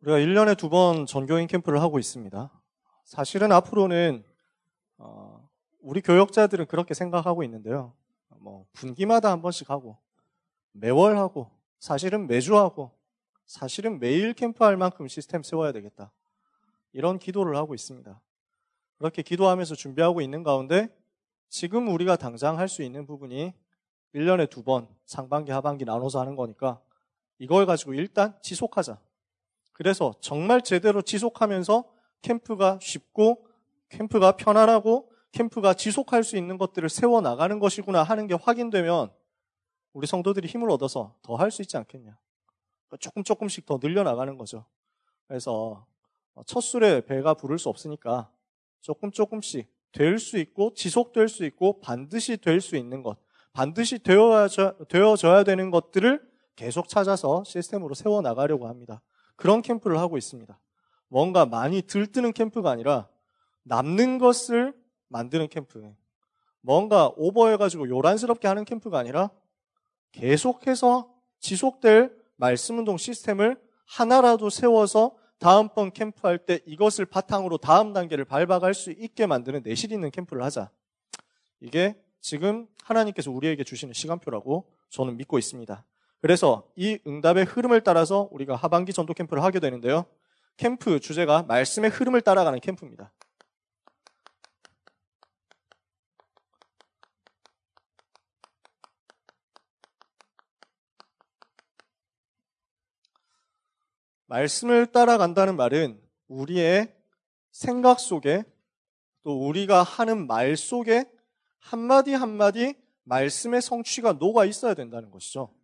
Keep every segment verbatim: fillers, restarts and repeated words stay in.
우리가 일 년에 두 번 전교인 캠프를 하고 있습니다. 사실은 앞으로는 어, 우리 교역자들은 그렇게 생각하고 있는데요. 뭐 분기마다 한 번씩 하고 매월 하고 사실은 매주 하고 사실은 매일 캠프할 만큼 시스템 세워야 되겠다. 이런 기도를 하고 있습니다. 그렇게 기도하면서 준비하고 있는 가운데 지금 우리가 당장 할 수 있는 부분이 일 년에 두 번 상반기 하반기 나눠서 하는 거니까 이걸 가지고 일단 지속하자. 그래서 정말 제대로 지속하면서 캠프가 쉽고 캠프가 편안하고 캠프가 지속할 수 있는 것들을 세워나가는 것이구나 하는 게 확인되면 우리 성도들이 힘을 얻어서 더 할 수 있지 않겠냐. 조금 조금씩 더 늘려나가는 거죠. 그래서 첫 술에 배가 부를 수 없으니까 조금 조금씩 될 수 있고 지속될 수 있고 반드시 될 수 있는 것, 반드시 되어져, 되어져야 되는 것들을 계속 찾아서 시스템으로 세워나가려고 합니다. 그런 캠프를 하고 있습니다. 뭔가 많이 들뜨는 캠프가 아니라 남는 것을 만드는 캠프. 뭔가 오버해가지고 요란스럽게 하는 캠프가 아니라 계속해서 지속될 말씀운동 시스템을 하나라도 세워서 다음번 캠프할 때 이것을 바탕으로 다음 단계를 밟아갈 수 있게 만드는 내실 있는 캠프를 하자. 이게 지금 하나님께서 우리에게 주시는 시간표라고 저는 믿고 있습니다. 그래서 이 응답의 흐름을 따라서 우리가 하반기 전도 캠프를 하게 되는데요. 캠프 주제가 말씀의 흐름을 따라가는 캠프입니다. 말씀을 따라간다는 말은 우리의 생각 속에 또 우리가 하는 말 속에 한마디 한마디 말씀의 성취가 녹아 있어야 된다는 것이죠.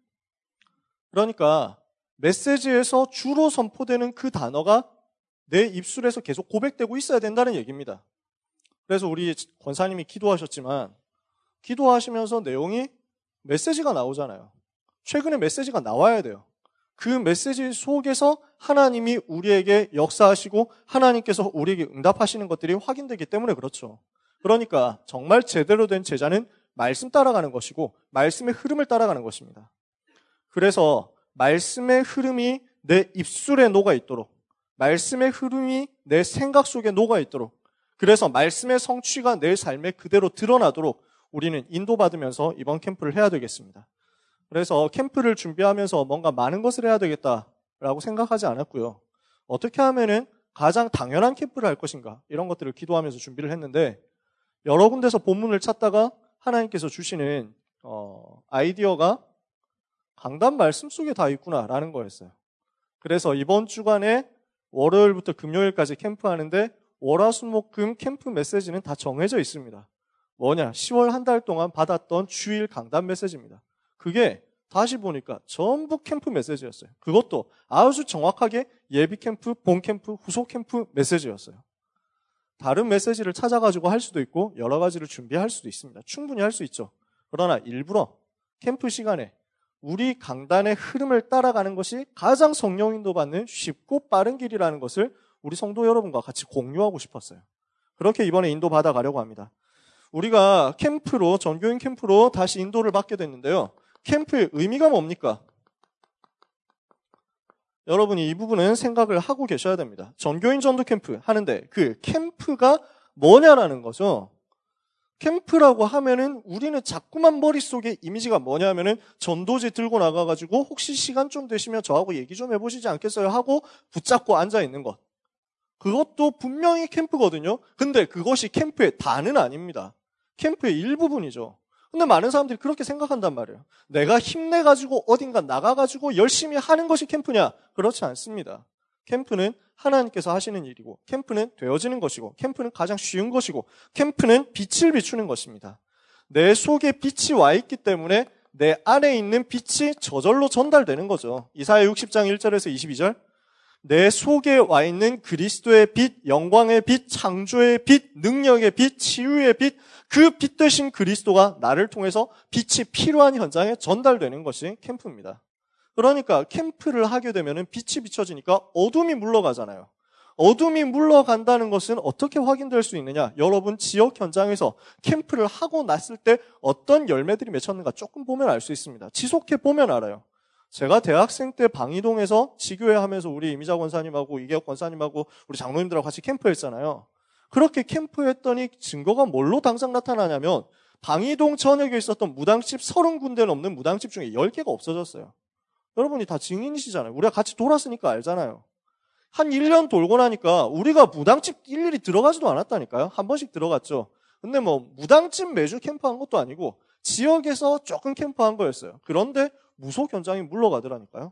그러니까 메시지에서 주로 선포되는 그 단어가 내 입술에서 계속 고백되고 있어야 된다는 얘기입니다. 그래서 우리 권사님이 기도하셨지만 기도하시면서 내용이 메시지가 나오잖아요. 최근에 메시지가 나와야 돼요. 그 메시지 속에서 하나님이 우리에게 역사하시고 하나님께서 우리에게 응답하시는 것들이 확인되기 때문에 그렇죠. 그러니까 정말 제대로 된 제자는 말씀 따라가는 것이고 말씀의 흐름을 따라가는 것입니다. 그래서 말씀의 흐름이 내 입술에 녹아 있도록, 말씀의 흐름이 내 생각 속에 녹아 있도록, 그래서 말씀의 성취가 내 삶에 그대로 드러나도록 우리는 인도받으면서 이번 캠프를 해야 되겠습니다. 그래서 캠프를 준비하면서 뭔가 많은 것을 해야 되겠다라고 생각하지 않았고요. 어떻게 하면은 가장 당연한 캠프를 할 것인가 이런 것들을 기도하면서 준비를 했는데 여러 군데서 본문을 찾다가 하나님께서 주시는 어, 아이디어가 강단 말씀 속에 다 있구나라는 거였어요. 그래서 이번 주간에 월요일부터 금요일까지 캠프하는데 월화수목금 캠프 메시지는 다 정해져 있습니다. 뭐냐? 시월 한 달 동안 받았던 주일 강단 메시지입니다. 그게 다시 보니까 전부 캠프 메시지였어요. 그것도 아주 정확하게 예비 캠프, 본 캠프, 후속 캠프 메시지였어요. 다른 메시지를 찾아가지고 할 수도 있고 여러 가지를 준비할 수도 있습니다. 충분히 할 수 있죠. 그러나 일부러 캠프 시간에 우리 강단의 흐름을 따라가는 것이 가장 성령 인도받는 쉽고 빠른 길이라는 것을 우리 성도 여러분과 같이 공유하고 싶었어요. 그렇게 이번에 인도받아 가려고 합니다. 우리가 캠프로, 전교인 캠프로 다시 인도를 받게 됐는데요. 캠프의 의미가 뭡니까? 여러분이 이 부분은 생각을 하고 계셔야 됩니다. 전교인 전도 캠프 하는데 그 캠프가 뭐냐라는 거죠. 캠프라고 하면은 우리는 자꾸만 머릿속에 이미지가 뭐냐면은 전도지 들고 나가가지고 혹시 시간 좀 되시면 저하고 얘기 좀 해보시지 않겠어요? 하고 붙잡고 앉아있는 것. 그것도 분명히 캠프거든요. 근데 그것이 캠프의 다는 아닙니다. 캠프의 일부분이죠. 근데 많은 사람들이 그렇게 생각한단 말이에요. 내가 힘내가지고 어딘가 나가가지고 열심히 하는 것이 캠프냐? 그렇지 않습니다. 캠프는 하나님께서 하시는 일이고 캠프는 되어지는 것이고 캠프는 가장 쉬운 것이고 캠프는 빛을 비추는 것입니다. 내 속에 빛이 와 있기 때문에 내 안에 있는 빛이 저절로 전달되는 거죠. 이사야 육십 장 일 절에서 이십이 절 내 속에 와 있는 그리스도의 빛, 영광의 빛, 창조의 빛, 능력의 빛, 치유의 빛, 그 빛 되신 그리스도가 나를 통해서 빛이 필요한 현장에 전달되는 것이 캠프입니다. 그러니까 캠프를 하게 되면 빛이 비춰지니까 어둠이 물러가잖아요. 어둠이 물러간다는 것은 어떻게 확인될 수 있느냐? 여러분 지역 현장에서 캠프를 하고 났을 때 어떤 열매들이 맺혔는가 조금 보면 알 수 있습니다. 지속해 보면 알아요. 제가 대학생 때 방이동에서 지교회 하면서 우리 이미자 권사님하고 이계혁 권사님하고 우리 장로님들하고 같이 캠프했잖아요. 그렇게 캠프했더니 증거가 뭘로 당장 나타나냐면 방이동 전역에 있었던 무당집 서른 군데 넘는 무당집 중에 열 개가 없어졌어요. 여러분이 다 증인이시잖아요. 우리가 같이 돌았으니까 알잖아요. 한 일 년 돌고 나니까 우리가 무당집 일일이 들어가지도 않았다니까요. 한 번씩 들어갔죠. 근데 뭐 무당집 매주 캠프한 것도 아니고 지역에서 조금 캠프한 거였어요. 그런데 무속 현장이 물러가더라니까요.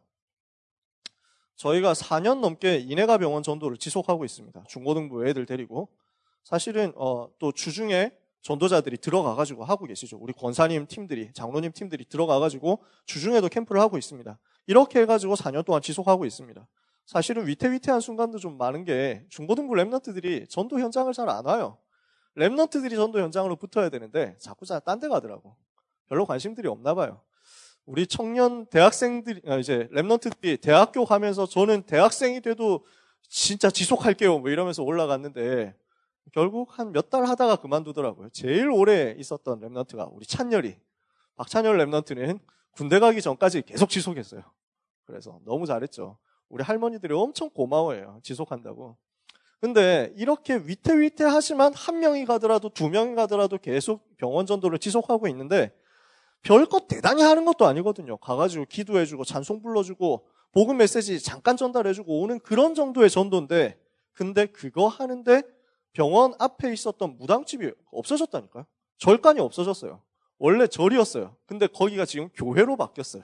저희가 사 년 넘게 인해가 병원 전도를 지속하고 있습니다. 중고등부 애들 데리고. 사실은 어, 또 주중에 전도자들이 들어가가지고 하고 계시죠. 우리 권사님 팀들이, 장로님 팀들이 들어가가지고 주중에도 캠프를 하고 있습니다. 이렇게 해가지고 사 년 동안 지속하고 있습니다. 사실은 위태위태한 순간도 좀 많은 게 중고등부 랩런트들이 전도 현장을 잘 안 와요. 랩런트들이 전도 현장으로 붙어야 되는데 자꾸 딴 데 가더라고. 별로 관심들이 없나 봐요. 우리 청년 대학생들이 이제 랩런트들이 대학교 가면서 저는 대학생이 돼도 진짜 지속할게요 뭐 이러면서 올라갔는데 결국 한 몇 달 하다가 그만두더라고요. 제일 오래 있었던 랩런트가 우리 찬열이, 박찬열 랩런트는 군대 가기 전까지 계속 지속했어요. 그래서 너무 잘했죠. 우리 할머니들이 엄청 고마워해요. 지속한다고. 근데 이렇게 위태위태하지만 한 명이 가더라도 두 명이 가더라도 계속 병원 전도를 지속하고 있는데 별것 대단히 하는 것도 아니거든요. 가가지고 기도해주고 찬송 불러주고 복음 메시지 잠깐 전달해주고 오는 그런 정도의 전도인데 근데 그거 하는데 병원 앞에 있었던 무당집이 없어졌다니까요. 절간이 없어졌어요. 원래 절이었어요. 근데 거기가 지금 교회로 바뀌었어요.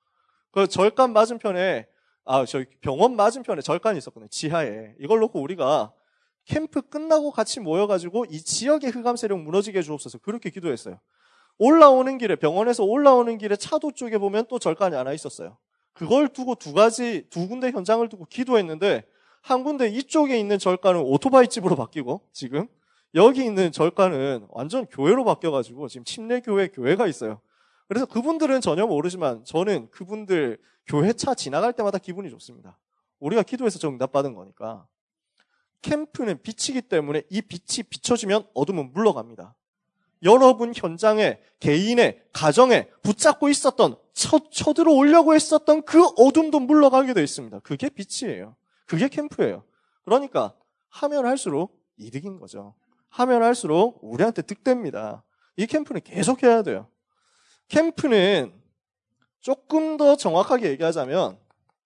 그 절간 맞은편에 아, 저희 병원 맞은편에 절간이 있었거든요. 지하에. 이걸 놓고 우리가 캠프 끝나고 같이 모여가지고 이 지역의 흑암 세력 무너지게 해주옵소서 그렇게 기도했어요. 올라오는 길에, 병원에서 올라오는 길에 차도 쪽에 보면 또 절간이 하나 있었어요. 그걸 두고 두 가지, 두 군데 현장을 두고 기도했는데 한 군데 이쪽에 있는 절간은 오토바이 집으로 바뀌고 지금 여기 있는 절간은 완전 교회로 바뀌어가지고 지금 침례교회 교회가 있어요. 그래서 그분들은 전혀 모르지만 저는 그분들 교회 차 지나갈 때마다 기분이 좋습니다. 우리가 기도해서 정답받은 거니까. 캠프는 빛이기 때문에 이 빛이 비춰지면 어둠은 물러갑니다. 여러분 현장에, 개인의, 가정에 붙잡고 있었던, 쳐, 쳐들어 오려고 했었던 그 어둠도 물러가게 되어 있습니다. 그게 빛이에요. 그게 캠프예요. 그러니까 하면 할수록 이득인 거죠. 하면 할수록 우리한테 득됩니다. 이 캠프는 계속 해야 돼요. 캠프는 조금 더 정확하게 얘기하자면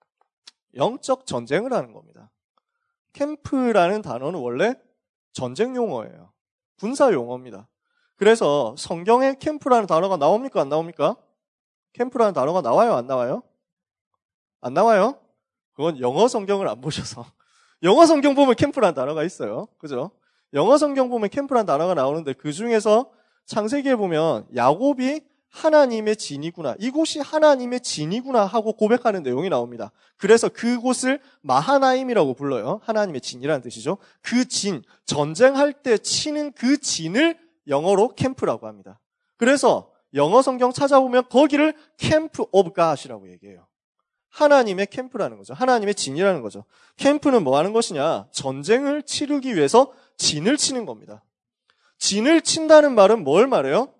영적 전쟁을 하는 겁니다. 캠프라는 단어는 원래 전쟁 용어예요. 군사 용어입니다. 그래서 성경에 캠프라는 단어가 나옵니까? 안 나옵니까? 캠프라는 단어가 나와요? 안 나와요? 안 나와요? 그건 영어 성경을 안 보셔서. 영어 성경 보면 캠프라는 단어가 있어요. 그죠? 영어 성경 보면 캠프라는 단어가 나오는데 그 중에서 창세기에 보면 야곱이 하나님의 진이구나. 이곳이 하나님의 진이구나 하고 고백하는 내용이 나옵니다. 그래서 그곳을 마하나임이라고 불러요. 하나님의 진이라는 뜻이죠. 그 진, 전쟁할 때 치는 그 진을 영어로 캠프라고 합니다. 그래서 영어 성경 찾아보면 거기를 캠프 오브 갓이라고 얘기해요. 하나님의 캠프라는 거죠. 하나님의 진이라는 거죠. 캠프는 뭐 하는 것이냐? 전쟁을 치르기 위해서 진을 치는 겁니다. 진을 친다는 말은 뭘 말해요?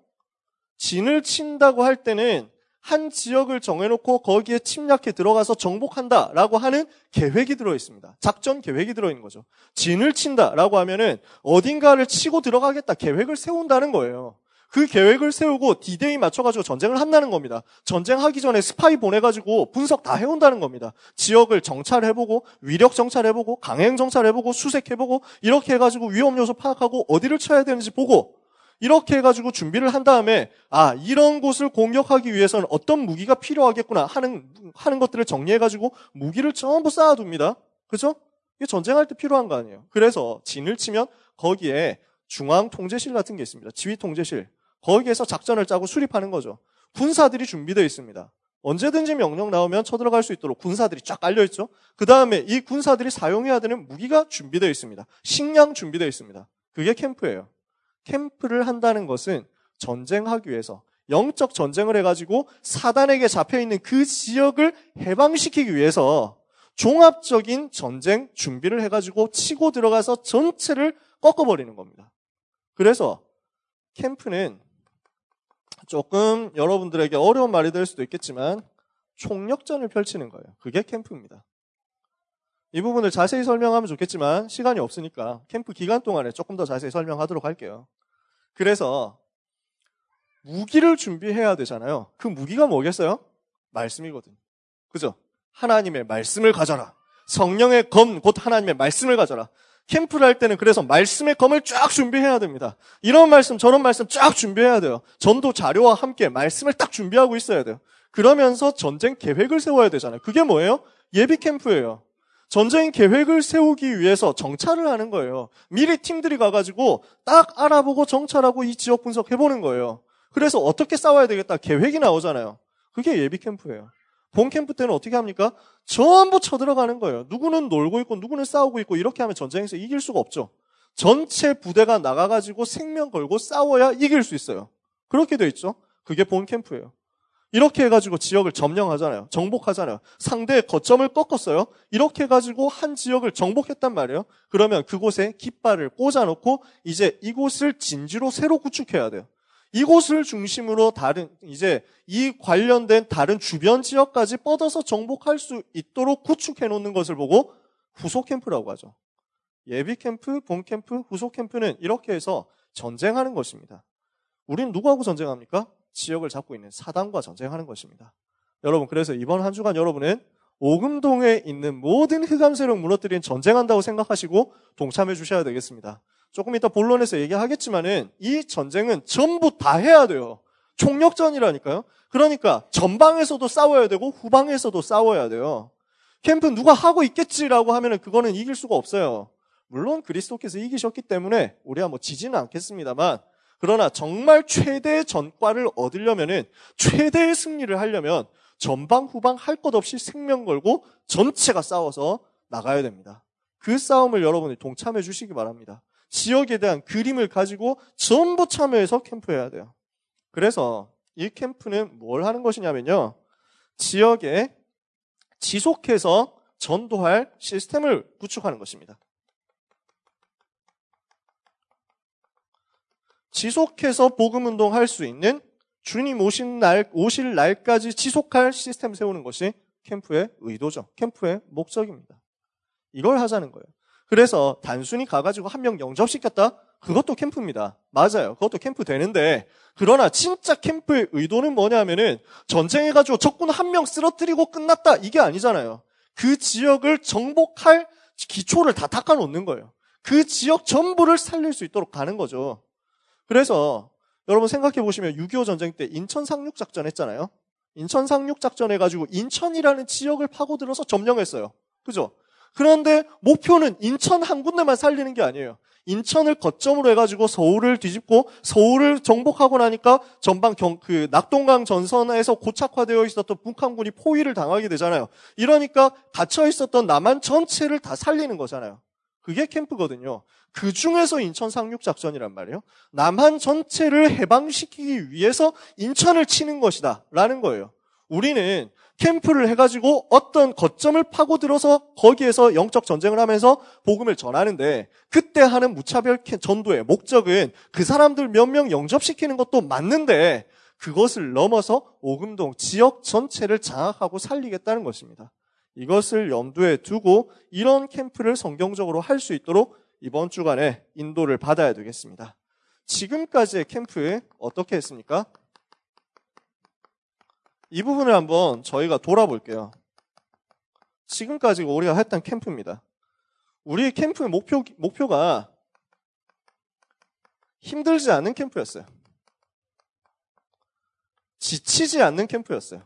진을 친다고 할 때는 한 지역을 정해놓고 거기에 침략해 들어가서 정복한다라고 하는 계획이 들어있습니다. 작전 계획이 들어있는 거죠. 진을 친다라고 하면은 어딘가를 치고 들어가겠다 계획을 세운다는 거예요. 그 계획을 세우고 디데이 맞춰가지고 전쟁을 한다는 겁니다. 전쟁하기 전에 스파이 보내가지고 분석 다 해온다는 겁니다. 지역을 정찰해보고 위력 정찰해보고 강행 정찰해보고 수색해보고 이렇게 해가지고 위험 요소 파악하고 어디를 쳐야 되는지 보고 이렇게 해가지고 준비를 한 다음에 아 이런 곳을 공격하기 위해서는 어떤 무기가 필요하겠구나 하는 하는 것들을 정리해가지고 무기를 전부 쌓아둡니다. 그죠? 이게 전쟁할 때 필요한 거 아니에요. 그래서 진을 치면 거기에 중앙 통제실 같은 게 있습니다. 지휘 통제실. 거기에서 작전을 짜고 수립하는 거죠. 군사들이 준비되어 있습니다. 언제든지 명령 나오면 쳐들어갈 수 있도록 군사들이 쫙 깔려있죠. 그 다음에 이 군사들이 사용해야 되는 무기가 준비되어 있습니다. 식량 준비되어 있습니다. 그게 캠프예요. 캠프를 한다는 것은 전쟁하기 위해서 영적 전쟁을 해가지고 사단에게 잡혀있는 그 지역을 해방시키기 위해서 종합적인 전쟁 준비를 해가지고 치고 들어가서 전체를 꺾어버리는 겁니다. 그래서 캠프는 조금 여러분들에게 어려운 말이 될 수도 있겠지만 총력전을 펼치는 거예요. 그게 캠프입니다. 이 부분을 자세히 설명하면 좋겠지만 시간이 없으니까 캠프 기간 동안에 조금 더 자세히 설명하도록 할게요. 그래서 무기를 준비해야 되잖아요. 그 무기가 뭐겠어요? 말씀이거든요. 그죠? 하나님의 말씀을 가져라. 성령의 검, 곧 하나님의 말씀을 가져라. 캠프를 할 때는 그래서 말씀의 검을 쫙 준비해야 됩니다. 이런 말씀, 저런 말씀 쫙 준비해야 돼요. 전도 자료와 함께 말씀을 딱 준비하고 있어야 돼요. 그러면서 전쟁 계획을 세워야 되잖아요. 그게 뭐예요? 예비 캠프예요. 전쟁 계획을 세우기 위해서 정찰을 하는 거예요. 미리 팀들이 가가지고 딱 알아보고 정찰하고 이 지역 분석해보는 거예요. 그래서 어떻게 싸워야 되겠다 계획이 나오잖아요. 그게 예비 캠프예요. 본 캠프 때는 어떻게 합니까? 전부 쳐들어가는 거예요. 누구는 놀고 있고 누구는 싸우고 있고 이렇게 하면 전쟁에서 이길 수가 없죠. 전체 부대가 나가가지고 생명 걸고 싸워야 이길 수 있어요. 그렇게 돼 있죠. 그게 본 캠프예요. 이렇게 해가지고 지역을 점령하잖아요. 정복하잖아요. 상대의 거점을 꺾었어요. 이렇게 해가지고 한 지역을 정복했단 말이에요. 그러면 그곳에 깃발을 꽂아놓고 이제 이곳을 진지로 새로 구축해야 돼요. 이곳을 중심으로 다른 이제 이 관련된 다른 주변 지역까지 뻗어서 정복할 수 있도록 구축해 놓는 것을 보고 후속 캠프라고 하죠. 예비 캠프, 본 캠프, 후속 캠프는 이렇게 해서 전쟁하는 것입니다. 우린 누구하고 전쟁합니까? 지역을 잡고 있는 사단과 전쟁하는 것입니다. 여러분, 그래서 이번 한 주간 여러분은 오금동에 있는 모든 흑암 세력 무너뜨리는 전쟁한다고 생각하시고 동참해 주셔야 되겠습니다. 조금 이따 본론에서 얘기하겠지만은 이 전쟁은 전부 다 해야 돼요. 총력전이라니까요. 그러니까 전방에서도 싸워야 되고 후방에서도 싸워야 돼요. 캠프 누가 하고 있겠지라고 하면은 그거는 이길 수가 없어요. 물론 그리스도께서 이기셨기 때문에 우리가 뭐 지지는 않겠습니다만, 그러나 정말 최대의 전과를 얻으려면은, 최대의 승리를 하려면 전방 후방 할 것 없이 생명 걸고 전체가 싸워서 나가야 됩니다. 그 싸움을 여러분이 동참해 주시기 바랍니다. 지역에 대한 그림을 가지고 전부 참여해서 캠프해야 돼요. 그래서 이 캠프는 뭘 하는 것이냐면요, 지역에 지속해서 전도할 시스템을 구축하는 것입니다. 지속해서 복음운동 할 수 있는, 주님 오신 날, 오실 날까지 지속할 시스템 세우는 것이 캠프의 의도죠. 캠프의 목적입니다. 이걸 하자는 거예요. 그래서 단순히 가가지고 한 명 영접시켰다? 그것도 캠프입니다. 맞아요. 그것도 캠프 되는데, 그러나 진짜 캠프의 의도는 뭐냐면은 전쟁해가지고 적군 한 명 쓰러뜨리고 끝났다, 이게 아니잖아요. 그 지역을 정복할 기초를 다 닦아놓는 거예요. 그 지역 전부를 살릴 수 있도록 가는 거죠. 그래서 여러분 생각해 보시면 육이오 전쟁 때 인천 상륙작전 했잖아요. 인천 상륙작전 해가지고 인천이라는 지역을 파고들어서 점령했어요. 그죠? 그런데 목표는 인천 한 군데만 살리는 게 아니에요. 인천을 거점으로 해가지고 서울을 뒤집고, 서울을 정복하고 나니까 전방 경, 그 낙동강 전선에서 고착화되어 있었던 북한군이 포위를 당하게 되잖아요. 이러니까 갇혀 있었던 남한 전체를 다 살리는 거잖아요. 그게 캠프거든요. 그 중에서 인천 상륙작전이란 말이에요. 남한 전체를 해방시키기 위해서 인천을 치는 것이다 라는 거예요. 우리는 캠프를 해가지고 어떤 거점을 파고들어서 거기에서 영적 전쟁을 하면서 복음을 전하는데, 그때 하는 무차별 전도의 목적은 그 사람들 몇 명 영접시키는 것도 맞는데, 그것을 넘어서 오금동 지역 전체를 장악하고 살리겠다는 것입니다. 이것을 염두에 두고 이런 캠프를 성경적으로 할 수 있도록 이번 주간에 인도를 받아야 되겠습니다. 지금까지의 캠프 어떻게 했습니까? 이 부분을 한번 저희가 돌아볼게요. 지금까지 우리가 했던 캠프입니다. 우리의 캠프의 목표, 목표가 힘들지 않는 캠프였어요. 지치지 않는 캠프였어요.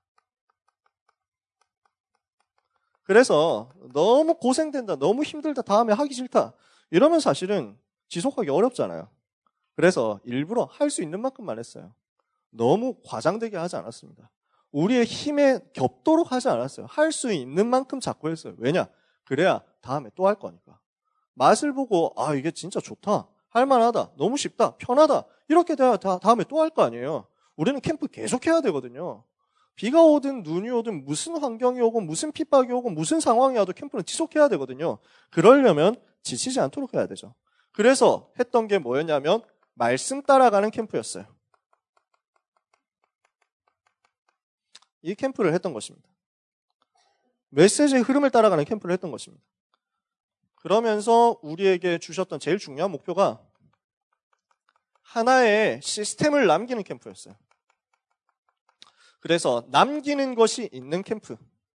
그래서 너무 고생된다, 너무 힘들다, 다음에 하기 싫다, 이러면 사실은 지속하기 어렵잖아요. 그래서 일부러 할 수 있는 만큼만 했어요. 너무 과장되게 하지 않았습니다. 우리의 힘에 겹도록 하지 않았어요. 할 수 있는 만큼 자꾸 했어요. 왜냐? 그래야 다음에 또 할 거니까. 맛을 보고 아 이게 진짜 좋다, 할만하다, 너무 쉽다, 편하다, 이렇게 돼야 다, 다음에 또 할 거 아니에요. 우리는 캠프 계속 해야 되거든요. 비가 오든 눈이 오든 무슨 환경이 오건 무슨 핍박이 오건 무슨 상황이 와도 캠프는 지속해야 되거든요. 그러려면 지치지 않도록 해야 되죠. 그래서 했던 게 뭐였냐면 말씀 따라가는 캠프였어요. 이 캠프를 했던 것입니다. 메시지의 흐름을 따라가는 캠프를 했던 것입니다. 그러면서 우리에게 주셨던 제일 중요한 목표가 하나의 시스템을 남기는 캠프였어요. 그래서 남기는 것이 있는 캠프.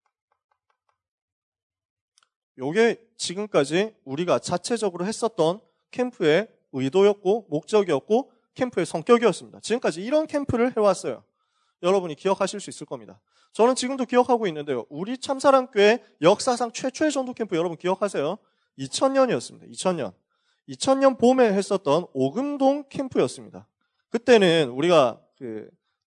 요게 지금까지 우리가 자체적으로 했었던 캠프의 의도였고 목적이었고 캠프의 성격이었습니다. 지금까지 이런 캠프를 해왔어요. 여러분이 기억하실 수 있을 겁니다. 저는 지금도 기억하고 있는데요. 우리 참사랑교회 역사상 최초의 전도 캠프 여러분 기억하세요? 이천 년이었습니다. 이천 년. 이천 년 봄에 했었던 오금동 캠프였습니다. 그때는 우리가 그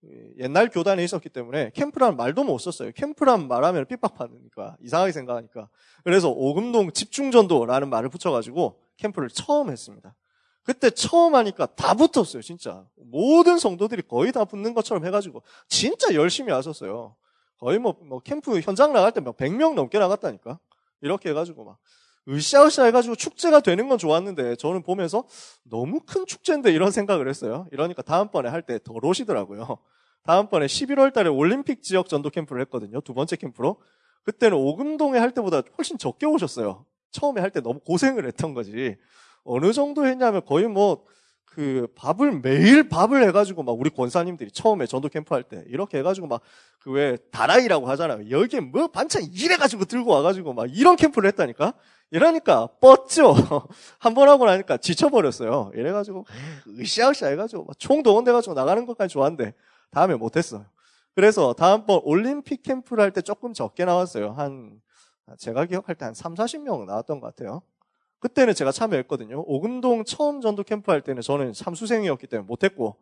옛날 교단에 있었기 때문에 캠프라는 말도 못 썼어요. 캠프라는 말하면 핍박받으니까 이상하게 생각하니까. 그래서 오금동 집중전도라는 말을 붙여가지고 캠프를 처음 했습니다. 그때 처음 하니까 다 붙었어요. 진짜 모든 성도들이 거의 다 붙는 것처럼 해가지고 진짜 열심히 하셨어요. 거의 뭐, 뭐 캠프 현장 나갈 때 막 백 명 넘게 나갔다니까. 이렇게 해가지고 막 으쌰으쌰 해가지고 축제가 되는 건 좋았는데 저는 보면서 너무 큰 축제인데 이런 생각을 했어요. 이러니까 다음번에 할 때 덜 오시더라고요. 다음번에 십일월 달에 올림픽 지역 전도 캠프를 했거든요. 두 번째 캠프로. 그때는 오금동에 할 때보다 훨씬 적게 오셨어요. 처음에 할 때 너무 고생을 했던 거지. 어느 정도 했냐면 거의 뭐 그 밥을 매일 밥을 해가지고 막 우리 권사님들이 처음에 전도 캠프 할 때 이렇게 해가지고 막 그 왜 다라이라고 하잖아요. 여기에 뭐 반찬 이래가지고 들고 와가지고 막 이런 캠프를 했다니까. 이러니까 뻗죠. 한 번 하고 나니까 지쳐버렸어요. 이래가지고 으쌰으쌰 해가지고 막 총동원돼가지고 나가는 것까지 좋았는데 다음에 못했어요. 그래서 다음번 올림픽 캠프를 할 때 조금 적게 나왔어요. 한 제가 기억할 때 한 삼사십 명 나왔던 것 같아요. 그때는 제가 참여했거든요. 오금동 처음 전도 캠프 할 때는 저는 삼수생이었기 때문에 못했고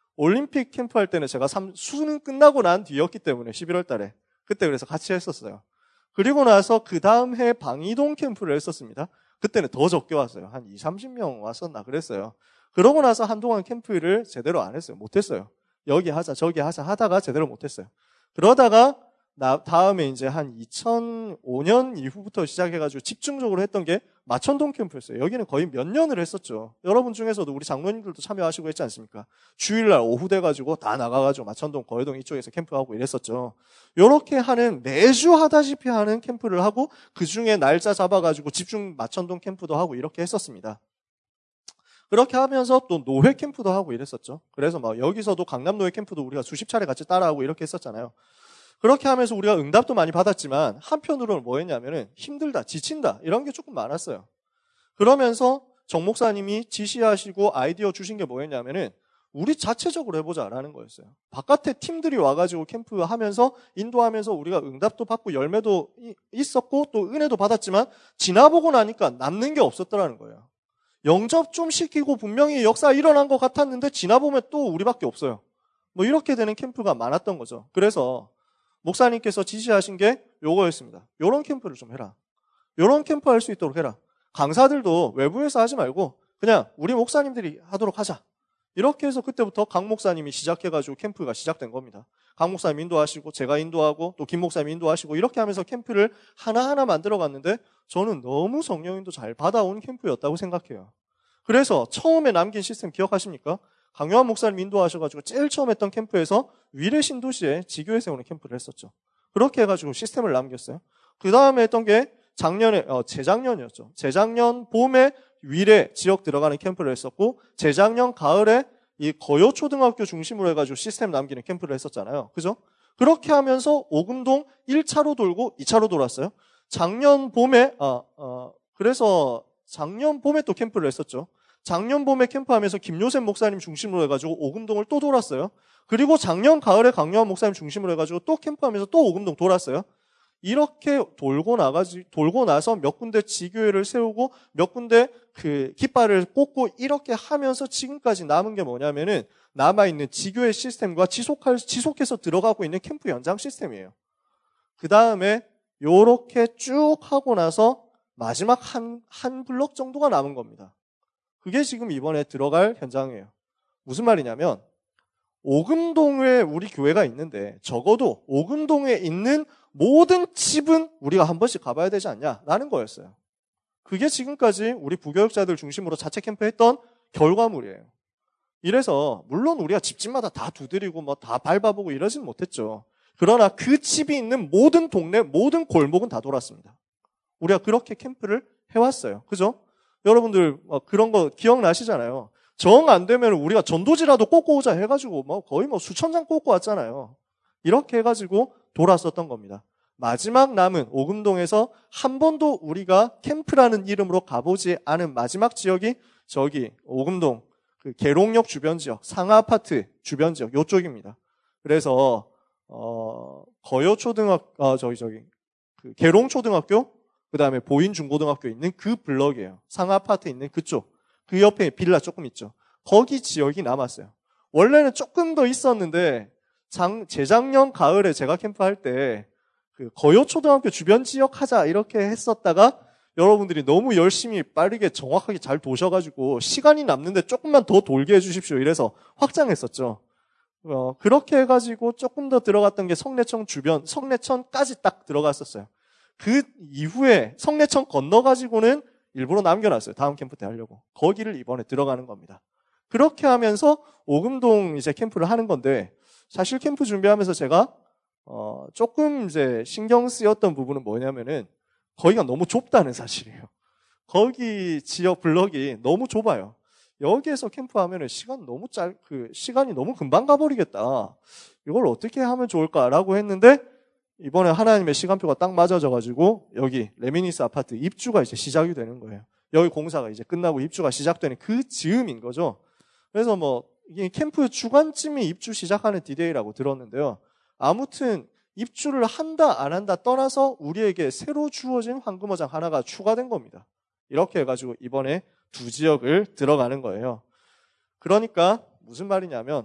올림픽 캠프 할 때는 제가 삼, 수능 끝나고 난 뒤였기 때문에 십일월 달에 그때 그래서 같이 했었어요. 그리고 나서 그 다음 해 방이동 캠프를 했었습니다. 그때는 더 적게 왔어요. 한 이삼십 명 왔었나 그랬어요. 그러고 나서 한동안 캠프를 제대로 안 했어요. 못했어요. 여기 하자 저기 하자 하다가 제대로 못했어요. 그러다가 나, 다음에 이제 한 이천오 년 이후부터 시작해가지고 집중적으로 했던 게 마천동 캠프였어요. 여기는 거의 몇 년을 했었죠. 여러분 중에서도 우리 장로님들도 참여하시고 했지 않습니까? 주일날 오후 돼가지고 다 나가가지고 마천동, 거해동 이쪽에서 캠프하고 이랬었죠. 이렇게 하는 매주 하다시피 하는 캠프를 하고 그 중에 날짜 잡아가지고 집중 마천동 캠프도 하고 이렇게 했었습니다. 그렇게 하면서 또 노회 캠프도 하고 이랬었죠. 그래서 막 여기서도 강남 노회 캠프도 우리가 수십 차례 같이 따라하고 이렇게 했었잖아요. 그렇게 하면서 우리가 응답도 많이 받았지만 한편으로는 뭐 했냐면은 힘들다, 지친다 이런 게 조금 많았어요. 그러면서 정 목사님이 지시하시고 아이디어 주신 게 뭐였냐면은 우리 자체적으로 해보자라는 거였어요. 바깥에 팀들이 와가지고 캠프 하면서 인도하면서 우리가 응답도 받고 열매도 있었고 또 은혜도 받았지만 지나보고 나니까 남는 게 없었더라는 거예요. 영접 좀 시키고 분명히 역사 일어난 것 같았는데 지나보면 또 우리밖에 없어요. 뭐 이렇게 되는 캠프가 많았던 거죠. 그래서 목사님께서 지시하신 게 요거였습니다. 요런 캠프를 좀 해라. 요런 캠프 할 수 있도록 해라. 강사들도 외부에서 하지 말고 그냥 우리 목사님들이 하도록 하자. 이렇게 해서 그때부터 강 목사님이 시작해가지고 캠프가 시작된 겁니다. 강 목사님 인도하시고 제가 인도하고 또 김 목사님 인도하시고 이렇게 하면서 캠프를 하나하나 만들어갔는데 저는 너무 성령님도 잘 받아온 캠프였다고 생각해요. 그래서 처음에 남긴 시스템 기억하십니까? 강요한 목사님 인도하셔가지고 제일 처음 했던 캠프에서 위례 신도시에 지교회 세우는 캠프를 했었죠. 그렇게 해가지고 시스템을 남겼어요. 그 다음에 했던 게 작년에, 어, 재작년이었죠. 재작년 봄에 위례 지역 들어가는 캠프를 했었고, 재작년 가을에 이 거요초등학교 중심으로 해가지고 시스템 남기는 캠프를 했었잖아요. 그죠? 그렇게 하면서 오금동 일 차로 돌고 이 차로 돌았어요. 작년 봄에, 아, 어, 그래서 작년 봄에 또 캠프를 했었죠. 작년 봄에 캠프하면서 김요셉 목사님 중심으로 해가지고 오금동을 또 돌았어요. 그리고 작년 가을에 강요한 목사님 중심으로 해가지고 또 캠프하면서 또 오금동 돌았어요. 이렇게 돌고 나가지, 돌고 나서 몇 군데 지교회를 세우고 몇 군데 그 깃발을 꽂고 이렇게 하면서 지금까지 남은 게 뭐냐면은 남아있는 지교회 시스템과 지속할, 지속해서 들어가고 있는 캠프 연장 시스템이에요. 그 다음에 요렇게 쭉 하고 나서 마지막 한, 한 블럭 정도가 남은 겁니다. 그게 지금 이번에 들어갈 현장이에요. 무슨 말이냐면 오금동에 우리 교회가 있는데 적어도 오금동에 있는 모든 집은 우리가 한 번씩 가봐야 되지 않냐라는 거였어요. 그게 지금까지 우리 부교육자들 중심으로 자체 캠프 했던 결과물이에요. 이래서 물론 우리가 집집마다 다 두드리고 뭐 다 밟아보고 이러진 못했죠. 그러나 그 집이 있는 모든 동네, 모든 골목은 다 돌았습니다. 우리가 그렇게 캠프를 해왔어요. 그죠? 여러분들 그런 거 기억나시잖아요. 정 안 되면 우리가 전도지라도 꽂고 오자 해가지고 뭐 거의 뭐 수천 장 꽂고 왔잖아요. 이렇게 해가지고 돌았었던 겁니다. 마지막 남은 오금동에서 한 번도 우리가 캠프라는 이름으로 가보지 않은 마지막 지역이 저기 오금동 그 계룡역 주변 지역, 상하 아파트 주변 지역 요쪽입니다. 그래서 어 거여초등학교, 아 저기 저기 그 계룡초등학교, 그 다음에 보인중고등학교 있는 그 블럭이에요. 상하 아파트 있는 그쪽. 그 옆에 빌라 조금 있죠. 거기 지역이 남았어요. 원래는 조금 더 있었는데 장, 재작년 가을에 제가 캠프할 때 그 거여초등학교 주변 지역 하자 이렇게 했었다가 여러분들이 너무 열심히 빠르게 정확하게 잘 도셔가지고 시간이 남는데 조금만 더 돌게 해주십시오. 이래서 확장했었죠. 어, 그렇게 해가지고 조금 더 들어갔던 게 성내천 주변, 성내천까지 딱 들어갔었어요. 그 이후에 성내천 건너가지고는 일부러 남겨놨어요. 다음 캠프 때 하려고. 거기를 이번에 들어가는 겁니다. 그렇게 하면서 오금동 이제 캠프를 하는 건데, 사실 캠프 준비하면서 제가 어 조금 이제 신경 쓰였던 부분은 뭐냐면은 거기가 너무 좁다는 사실이에요. 거기 지역 블럭이 너무 좁아요. 여기에서 캠프하면은 시간 너무 짧, 그 시간이 너무 금방 가버리겠다. 이걸 어떻게 하면 좋을까라고 했는데 이번에 하나님의 시간표가 딱 맞아져가지고 여기 레미니스 아파트 입주가 이제 시작이 되는 거예요. 여기 공사가 이제 끝나고 입주가 시작되는 그 즈음인 거죠. 그래서 뭐 이게 캠프 주간쯤이 입주 시작하는 디데이라고 들었는데요. 아무튼 입주를 한다 안 한다 떠나서 우리에게 새로 주어진 황금어장 하나가 추가된 겁니다. 이렇게 해가지고 이번에 두 지역을 들어가는 거예요. 그러니까 무슨 말이냐면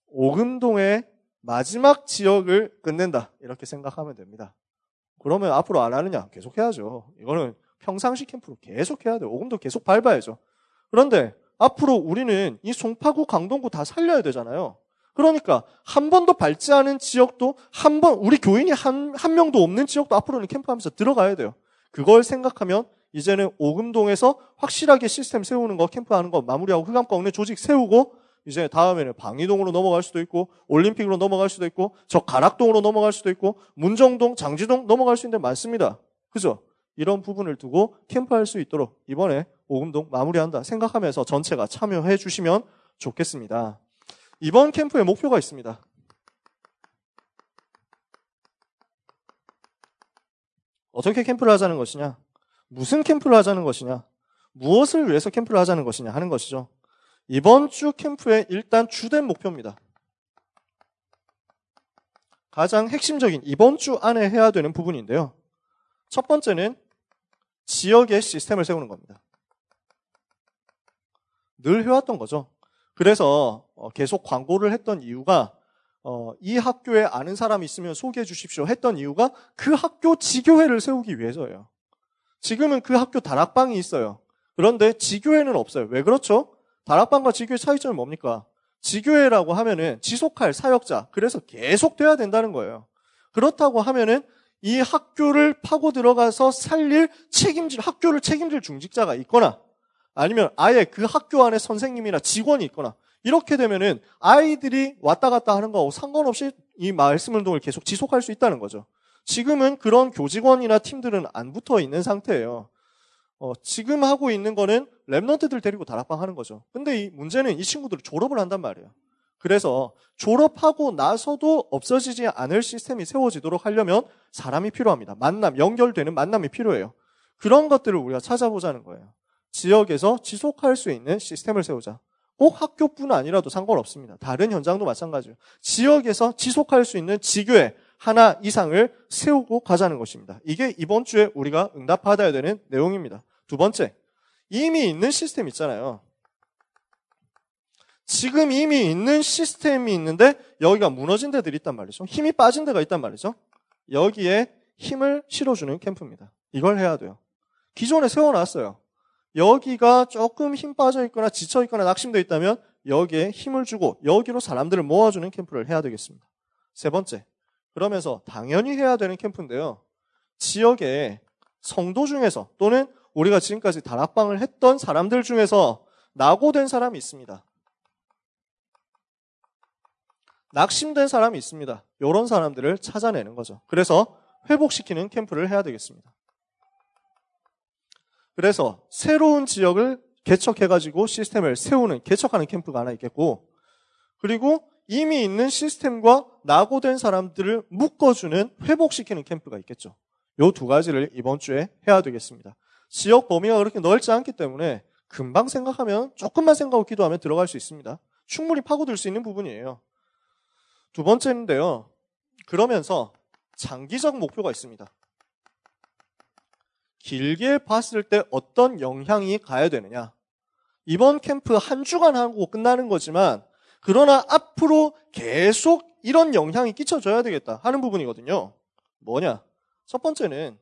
오금동의 마지막 지역을 끝낸다 이렇게 생각하면 됩니다. 그러면 앞으로 안 하느냐? 계속 해야죠. 이거는 평상시 캠프로 계속 해야 돼요. 오금도 계속 밟아야죠. 그런데 앞으로 우리는 이 송파구, 강동구 다 살려야 되잖아요. 그러니까 한 번도 밟지 않은 지역도 한 번, 우리 교인이 한, 한 명도 없는 지역도 앞으로는 캠프하면서 들어가야 돼요. 그걸 생각하면 이제는 오금동에서 확실하게 시스템 세우는 거, 캠프하는 거 마무리하고 흑암과 옥내 조직 세우고 이제 다음에는 방이동으로 넘어갈 수도 있고 올림픽으로 넘어갈 수도 있고 저 가락동으로 넘어갈 수도 있고 문정동, 장지동 넘어갈 수 있는 데 많습니다. 그죠? 이런 부분을 두고 캠프할 수 있도록 이번에 오금동 마무리한다 생각하면서 전체가 참여해 주시면 좋겠습니다. 이번 캠프의 목표가 있습니다. 어떻게 캠프를 하자는 것이냐? 무슨 캠프를 하자는 것이냐? 무엇을 위해서 캠프를 하자는 것이냐 하는 것이죠. 이번 주 캠프의 일단 주된 목표입니다. 가장 핵심적인 이번 주 안에 해야 되는 부분인데요. 첫 번째는 지역의 시스템을 세우는 겁니다. 늘 해왔던 거죠. 그래서 계속 광고를 했던 이유가 어, 이 학교에 아는 사람이 있으면 소개해 주십시오 했던 이유가 그 학교 지교회를 세우기 위해서예요. 지금은 그 학교 다락방이 있어요. 그런데 지교회는 없어요. 왜 그렇죠? 다락방과 지교회 차이점이 뭡니까? 지교회라고 하면은 지속할 사역자, 그래서 계속 돼야 된다는 거예요. 그렇다고 하면은 이 학교를 파고 들어가서 살릴 책임질, 학교를 책임질 중직자가 있거나 아니면 아예 그 학교 안에 선생님이나 직원이 있거나 이렇게 되면은 아이들이 왔다 갔다 하는 거하고 상관없이 이 말씀운동을 계속 지속할 수 있다는 거죠. 지금은 그런 교직원이나 팀들은 안 붙어 있는 상태예요. 어, 지금 하고 있는 거는 랩런트들 데리고 다락방 하는 거죠. 근데 이 문제는 이 친구들이 졸업을 한단 말이에요. 그래서 졸업하고 나서도 없어지지 않을 시스템이 세워지도록 하려면 사람이 필요합니다. 만남, 연결되는 만남이 필요해요. 그런 것들을 우리가 찾아보자는 거예요. 지역에서 지속할 수 있는 시스템을 세우자. 꼭 학교뿐 아니라도 상관없습니다. 다른 현장도 마찬가지예요. 지역에서 지속할 수 있는 지교회 하나 이상을 세우고 가자는 것입니다. 이게 이번 주에 우리가 응답받아야 되는 내용입니다. 두 번째, 이미 있는 시스템 있잖아요. 지금 이미 있는 시스템이 있는데 여기가 무너진 데들이 있단 말이죠. 힘이 빠진 데가 있단 말이죠. 여기에 힘을 실어주는 캠프입니다. 이걸 해야 돼요. 기존에 세워놨어요. 여기가 조금 힘 빠져 있거나 지쳐 있거나 낙심되어 있다면 여기에 힘을 주고 여기로 사람들을 모아주는 캠프를 해야 되겠습니다. 세 번째, 그러면서 당연히 해야 되는 캠프인데요. 지역의 성도 중에서 또는 우리가 지금까지 다락방을 했던 사람들 중에서 낙오된 사람이 있습니다. 낙심된 사람이 있습니다. 이런 사람들을 찾아내는 거죠. 그래서 회복시키는 캠프를 해야 되겠습니다. 그래서 새로운 지역을 개척해가지고 시스템을 세우는, 개척하는 캠프가 하나 있겠고, 그리고 이미 있는 시스템과 낙오된 사람들을 묶어주는, 회복시키는 캠프가 있겠죠. 이 두 가지를 이번 주에 해야 되겠습니다. 지역 범위가 그렇게 넓지 않기 때문에 금방 생각하면, 조금만 생각하고 기도하면 들어갈 수 있습니다. 충분히 파고들 수 있는 부분이에요. 두 번째인데요. 그러면서 장기적 목표가 있습니다. 길게 봤을 때 어떤 영향이 가야 되느냐. 이번 캠프 한 주간 하고 끝나는 거지만, 그러나 앞으로 계속 이런 영향이 끼쳐줘야 되겠다 하는 부분이거든요. 뭐냐? 첫 번째는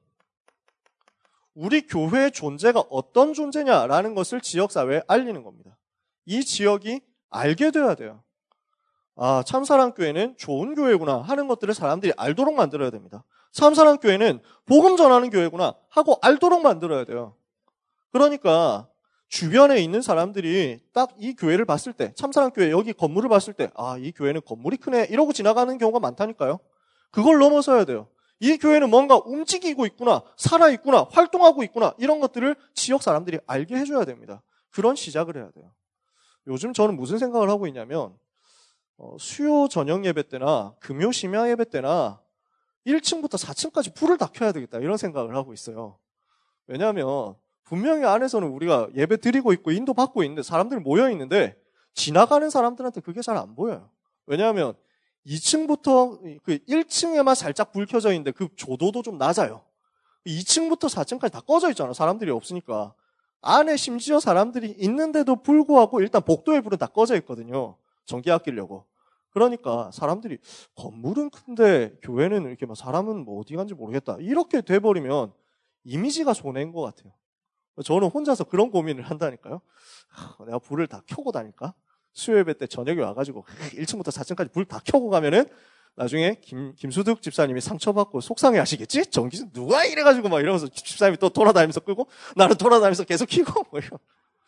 우리 교회의 존재가 어떤 존재냐라는 것을 지역사회에 알리는 겁니다. 이 지역이 알게 돼야 돼요. 아, 참사랑교회는 좋은 교회구나 하는 것들을 사람들이 알도록 만들어야 됩니다. 참사랑교회는 복음 전하는 교회구나 하고 알도록 만들어야 돼요. 그러니까 주변에 있는 사람들이 딱 이 교회를 봤을 때, 참사랑교회 여기 건물을 봤을 때, 아, 이 교회는 건물이 크네 이러고 지나가는 경우가 많다니까요. 그걸 넘어서야 돼요. 이 교회는 뭔가 움직이고 있구나, 살아있구나, 활동하고 있구나, 이런 것들을 지역 사람들이 알게 해줘야 됩니다. 그런 시작을 해야 돼요. 요즘 저는 무슨 생각을 하고 있냐면, 어, 수요 저녁 예배 때나 금요 심야 예배 때나 일 층부터 사 층까지 불을 다 켜야 되겠다, 이런 생각을 하고 있어요. 왜냐하면 분명히 안에서는 우리가 예배 드리고 있고 인도 받고 있는데 사람들이 모여 있는데 지나가는 사람들한테 그게 잘 안 보여요. 왜냐하면 이 층부터 그 일 층에만 살짝 불 켜져 있는데 그 조도도 좀 낮아요. 이 층부터 사 층까지 다 꺼져 있잖아. 사람들이 없으니까. 안에 심지어 사람들이 있는데도 불구하고 일단 복도의 불은 다 꺼져 있거든요. 전기 아끼려고. 그러니까 사람들이 건물은 큰데 교회는 이렇게 막 사람은 뭐 어디 간지 모르겠다. 이렇게 돼버리면 이미지가 손해인 것 같아요. 저는 혼자서 그런 고민을 한다니까요. 내가 불을 다 켜고 다닐까? 수요예배 때 저녁에 와가지고 일 층부터 사 층까지 불 다 켜고 가면은 나중에 김, 김수득 집사님이 상처받고 속상해 하시겠지? 전기 누가 이래가지고 막 이러면서 집사님이 또 돌아다니면서 끄고 나는 돌아다니면서 계속 켜고 뭐 이러.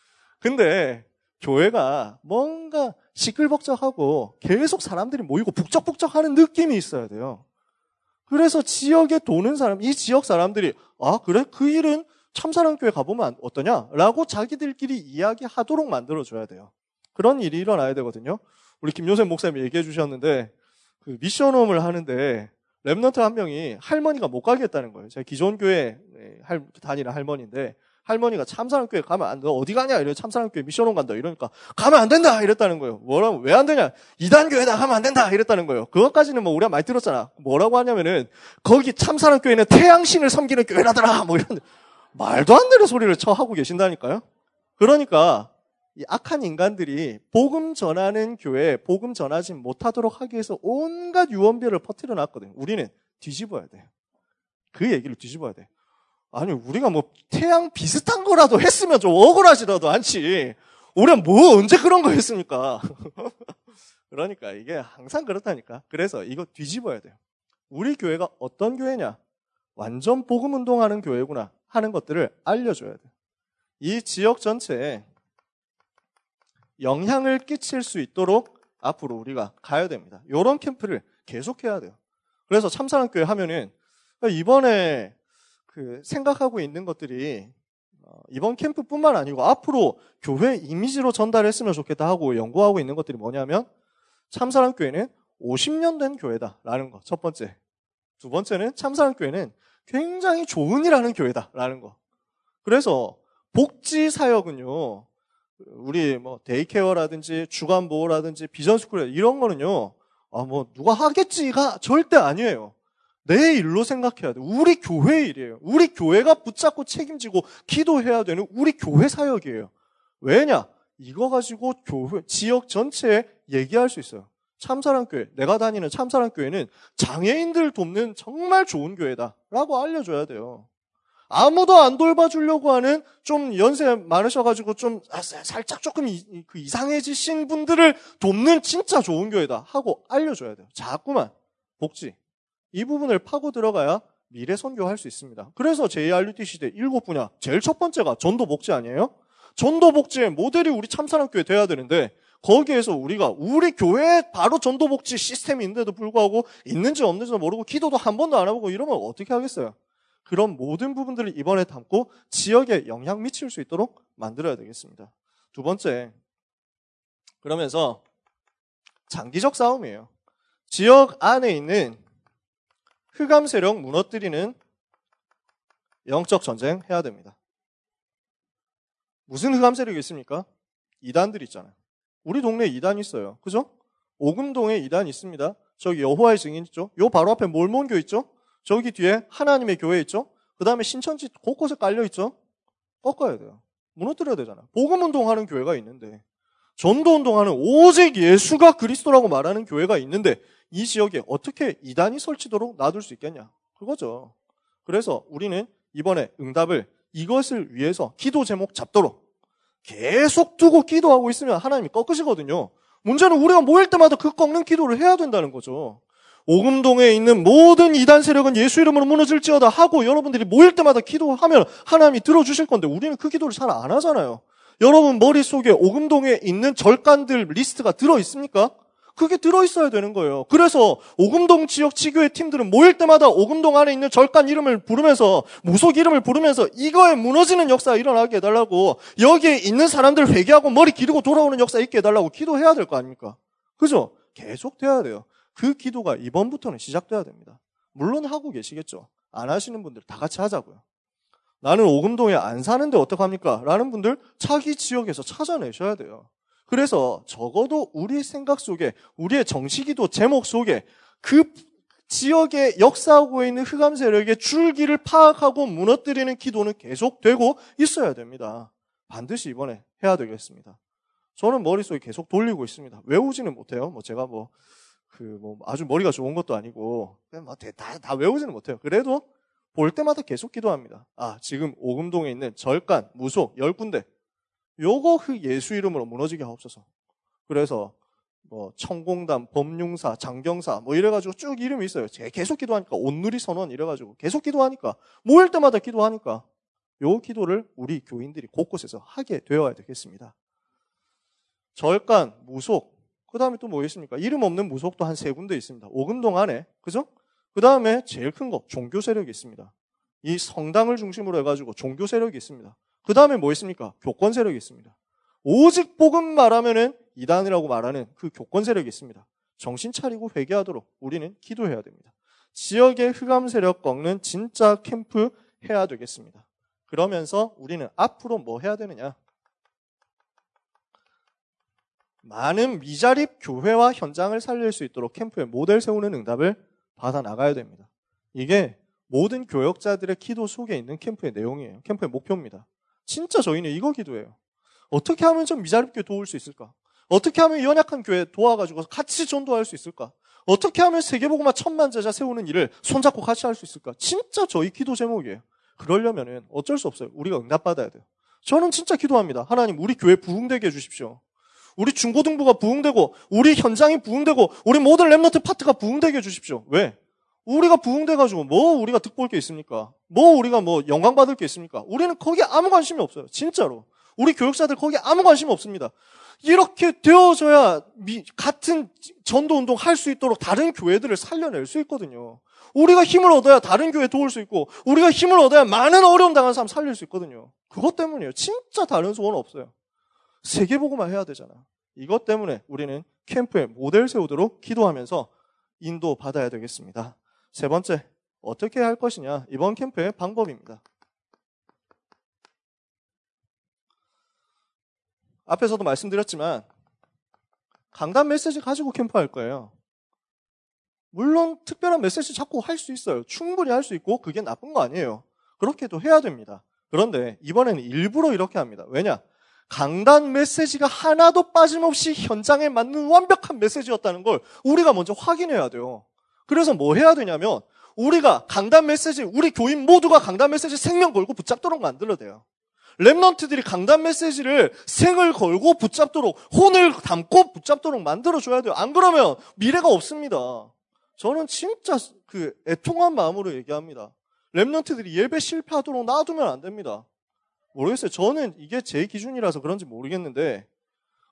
근데 교회가 뭔가 시끌벅적하고 계속 사람들이 모이고 북적북적하는 느낌이 있어야 돼요. 그래서 지역에 도는 사람, 이 지역 사람들이 아 그래? 그 일은 참사랑교회 가보면 어떠냐? 라고 자기들끼리 이야기하도록 만들어줘야 돼요. 그런 일이 일어나야 되거든요. 우리 김요셉 목사님이 얘기해 주셨는데 그 미션홈을 하는데 랩넌트 한 명이 할머니가 못 가게 했다는 거예요. 제가 기존 교회 할, 다니는 할머니인데 할머니가 참사랑교회 가면 안 돼. 너 어디 가냐? 이래 참사랑교회 미션홈 간다. 이러니까 가면 안 된다. 이랬다는 거예요. 뭐라고? 왜 안 되냐? 이단 교회다 가면 안 된다. 이랬다는 거예요. 그것까지는 뭐 우리가 많이 들었잖아. 뭐라고 하냐면은 거기 참사랑교회는 태양신을 섬기는 교회라더라. 뭐 이런 말도 안 되는 소리를 쳐 하고 계신다니까요. 그러니까 이 악한 인간들이 복음 전하는 교회에 복음 전하지 못하도록 하기 위해서 온갖 유언비어를 퍼뜨려 놨거든요. 우리는 뒤집어야 돼요. 그 얘기를 뒤집어야 돼. 아니 우리가 뭐 태양 비슷한 거라도 했으면 좀 억울하지라도 않지. 우리가 뭐 언제 그런 거 했습니까? 그러니까 이게 항상 그렇다니까. 그래서 이거 뒤집어야 돼요. 우리 교회가 어떤 교회냐? 완전 복음 운동하는 교회구나 하는 것들을 알려줘야 돼요. 이 지역 전체에 영향을 끼칠 수 있도록 앞으로 우리가 가야 됩니다. 이런 캠프를 계속해야 돼요. 그래서 참사랑교회 하면은 이번에 그 생각하고 있는 것들이 이번 캠프뿐만 아니고 앞으로 교회 이미지로 전달했으면 좋겠다 하고 연구하고 있는 것들이 뭐냐면 참사랑교회는 오십 년 된 교회다라는 거 첫 번째. 두 번째는 참사랑교회는 굉장히 좋은 일 하는 교회다라는 거. 그래서 복지 사역은요. 우리 뭐 데이케어라든지 주간보호라든지 비전스쿨 이런 거는요. 아 뭐 누가 하겠지가 절대 아니에요. 내 일로 생각해야 돼. 우리 교회 일이에요. 우리 교회가 붙잡고 책임지고 기도해야 되는 우리 교회 사역이에요. 왜냐? 이거 가지고 교회 지역 전체에 얘기할 수 있어요. 참사랑교회, 내가 다니는 참사랑교회는 장애인들 돕는 정말 좋은 교회다라고 알려줘야 돼요. 아무도 안 돌봐주려고 하는 좀 연세 많으셔가지고 좀 살짝 조금 이, 그 이상해지신 분들을 돕는 진짜 좋은 교회다 하고 알려줘야 돼요. 자꾸만 복지. 이 부분을 파고 들어가야 미래 선교할 수 있습니다. 그래서 제이알유티 시대 일곱 분야 제일 첫 번째가 전도 복지 아니에요? 전도 복지의 모델이 우리 참사랑교회 돼야 되는데 거기에서 우리가 우리 교회에 바로 전도복지 시스템이 있는데도 불구하고 있는지 없는지도 모르고 기도도 한 번도 안 해보고 이러면 어떻게 하겠어요? 그런 모든 부분들을 이번에 담고 지역에 영향 미칠 수 있도록 만들어야 되겠습니다. 두 번째, 그러면서 장기적 싸움이에요. 지역 안에 있는 흑암 세력 무너뜨리는 영적 전쟁 해야 됩니다. 무슨 흑암 세력이 있습니까? 이단들 있잖아요. 우리 동네에 이단 있어요. 그죠? 오금동에 이단 있습니다. 저기 여호와의 증인 있죠? 요 바로 앞에 몰몬교 있죠? 저기 뒤에 하나님의 교회 있죠? 그 다음에 신천지 곳곳에 깔려 있죠? 꺾어야 돼요. 무너뜨려야 되잖아요. 복음운동하는 교회가 있는데, 전도운동하는 오직 예수가 그리스도라고 말하는 교회가 있는데 이 지역에 어떻게 이단이 설치도록 놔둘 수 있겠냐? 그거죠. 그래서 우리는 이번에 응답을 이것을 위해서 기도 제목 잡도록 계속 두고 기도하고 있으면 하나님이 꺾으시거든요. 문제는 우리가 모일 때마다 그 꺾는 기도를 해야 된다는 거죠. 오금동에 있는 모든 이단 세력은 예수 이름으로 무너질지어다 하고 여러분들이 모일 때마다 기도하면 하나님이 들어주실 건데 우리는 그 기도를 잘 안 하잖아요. 여러분 머릿속에 오금동에 있는 절간들 리스트가 들어있습니까? 그게 들어있어야 되는 거예요. 그래서 오금동 지역 지교회 팀들은 모일 때마다 오금동 안에 있는 절간 이름을 부르면서 무속 이름을 부르면서 이거에 무너지는 역사가 일어나게 해달라고, 여기에 있는 사람들 회개하고 머리 기르고 돌아오는 역사 있게 해달라고 기도해야 될 거 아닙니까? 그죠? 계속 돼야 돼요. 그 기도가 이번부터는 시작돼야 됩니다. 물론 하고 계시겠죠. 안 하시는 분들 다 같이 하자고요. 나는 오금동에 안 사는데 어떡합니까? 라는 분들 자기 지역에서 찾아내셔야 돼요. 그래서 적어도 우리 생각 속에, 우리의 정치기도 제목 속에 그 지역에 역사하고 있는 흑암 세력의 줄기를 파악하고 무너뜨리는 기도는 계속되고 있어야 됩니다. 반드시 이번에 해야 되겠습니다. 저는 머릿속에 계속 돌리고 있습니다. 외우지는 못해요. 뭐 제가 뭐 그 뭐 아주 머리가 좋은 것도 아니고 뭐 다, 다 외우지는 못해요. 그래도 볼 때마다 계속 기도합니다. 아, 지금 오금동에 있는 절간, 무속, 열 군데 요거 그 예수 이름으로 무너지게 하옵소서. 그래서 뭐 청공단, 법융사, 장경사 뭐 이래가지고 쭉 이름이 있어요. 계속 기도하니까 온누리 선원 이래가지고 계속 기도하니까 모일 때마다 기도하니까 요 기도를 우리 교인들이 곳곳에서 하게 되어야 되겠습니다. 절간, 무속, 그 다음에 또 뭐 있습니까? 이름 없는 무속도 한 세 군데 있습니다. 오금동 안에, 그죠? 그 다음에 제일 큰 거 종교 세력이 있습니다. 이 성당을 중심으로 해가지고 종교 세력이 있습니다. 그 다음에 뭐 있습니까? 교권 세력이 있습니다. 오직 복음 말하면은 이단이라고 말하는 그 교권 세력이 있습니다. 정신 차리고 회개하도록 우리는 기도해야 됩니다. 지역의 흑암 세력 꺾는 진짜 캠프 해야 되겠습니다. 그러면서 우리는 앞으로 뭐 해야 되느냐? 많은 미자립 교회와 현장을 살릴 수 있도록 캠프에 모델 세우는 응답을 받아 나가야 됩니다. 이게 모든 교역자들의 기도 속에 있는 캠프의 내용이에요. 캠프의 목표입니다. 진짜 저희는 이거 기도해요. 어떻게 하면 좀 미자립 교회 도울 수 있을까? 어떻게 하면 연약한 교회 도와가지고 같이 전도할 수 있을까? 어떻게 하면 세계복음화 천만 제자 세우는 일을 손잡고 같이 할 수 있을까? 진짜 저희 기도 제목이에요. 그러려면은 어쩔 수 없어요. 우리가 응답받아야 돼요. 저는 진짜 기도합니다. 하나님, 우리 교회 부흥되게 해주십시오. 우리 중고등부가 부흥되고 우리 현장이 부흥되고 우리 모든 랩너트 파트가 부흥되게 해주십시오. 왜? 우리가 부흥돼가지고 뭐 우리가 득볼 게 있습니까? 뭐 우리가 뭐 영광 받을 게 있습니까? 우리는 거기에 아무 관심이 없어요. 진짜로. 우리 교육자들 거기에 아무 관심이 없습니다. 이렇게 되어져야 미, 같은 전도운동 할 수 있도록 다른 교회들을 살려낼 수 있거든요. 우리가 힘을 얻어야 다른 교회 도울 수 있고 우리가 힘을 얻어야 많은 어려움 당하는 사람 살릴 수 있거든요. 그것 때문이에요. 진짜 다른 소원은 없어요. 세계복음화 해야 되잖아. 이것 때문에 우리는 캠프에 모델 세우도록 기도하면서 인도 받아야 되겠습니다. 세 번째, 어떻게 할 것이냐? 이번 캠프의 방법입니다. 앞에서도 말씀드렸지만 강단 메시지 가지고 캠프할 거예요. 물론 특별한 메시지 자꾸 할 수 있어요. 충분히 할 수 있고 그게 나쁜 거 아니에요. 그렇게도 해야 됩니다. 그런데 이번에는 일부러 이렇게 합니다. 왜냐? 강단 메시지가 하나도 빠짐없이 현장에 맞는 완벽한 메시지였다는 걸 우리가 먼저 확인해야 돼요. 그래서 뭐 해야 되냐면 우리가 강단 메시지, 우리 교인 모두가 강단 메시지 생명 걸고 붙잡도록 만들어야 돼요. 랩넌트들이 강단 메시지를 생을 걸고 붙잡도록, 혼을 담고 붙잡도록 만들어줘야 돼요. 안 그러면 미래가 없습니다. 저는 진짜 그 애통한 마음으로 얘기합니다. 랩넌트들이 예배 실패하도록 놔두면 안 됩니다. 모르겠어요. 저는 이게 제 기준이라서 그런지 모르겠는데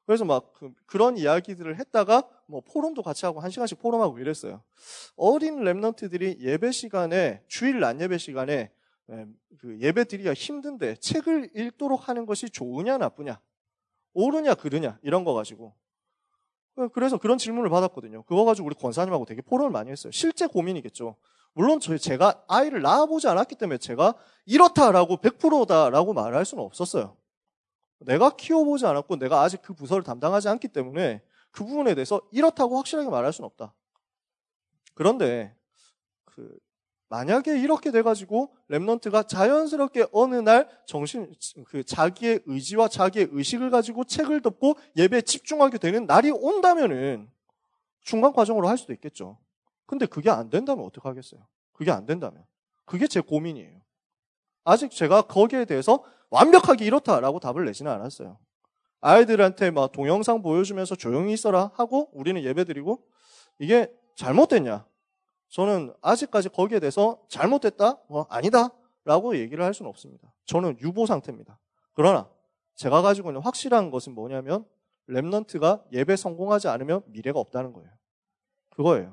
그래서 막 그, 그런 이야기들을 했다가 뭐 포럼도 같이 하고 한 시간씩 포럼하고 이랬어요. 어린 랩런트들이 예배 시간에, 주일 낮 예배 시간에 그 예배 드리기가 힘든데 책을 읽도록 하는 것이 좋으냐 나쁘냐, 옳으냐 그르냐 이런 거 가지고, 그래서 그런 질문을 받았거든요. 그거 가지고 우리 권사님하고 되게 포럼을 많이 했어요. 실제 고민이겠죠. 물론 저희 제가 아이를 낳아보지 않았기 때문에 제가 이렇다라고 백 퍼센트다라고 말할 수는 없었어요. 내가 키워보지 않았고 내가 아직 그 부서를 담당하지 않기 때문에 그 부분에 대해서 이렇다고 확실하게 말할 수는 없다. 그런데 그 만약에 이렇게 돼가지고 랩런트가 자연스럽게 어느 날 정신 그 자기의 의지와 자기의 의식을 가지고 책을 덮고 예배에 집중하게 되는 날이 온다면은 중간 과정으로 할 수도 있겠죠. 근데 그게 안 된다면 어떡하겠어요? 그게 안 된다면. 그게 제 고민이에요. 아직 제가 거기에 대해서 완벽하게 이렇다라고 답을 내지는 않았어요. 아이들한테 막 동영상 보여주면서 조용히 있어라 하고 우리는 예배드리고, 이게 잘못됐냐? 저는 아직까지 거기에 대해서 잘못됐다? 뭐 아니다? 라고 얘기를 할 수는 없습니다. 저는 유보 상태입니다. 그러나 제가 가지고 있는 확실한 것은 뭐냐면 랩런트가 예배 성공하지 않으면 미래가 없다는 거예요. 그거예요.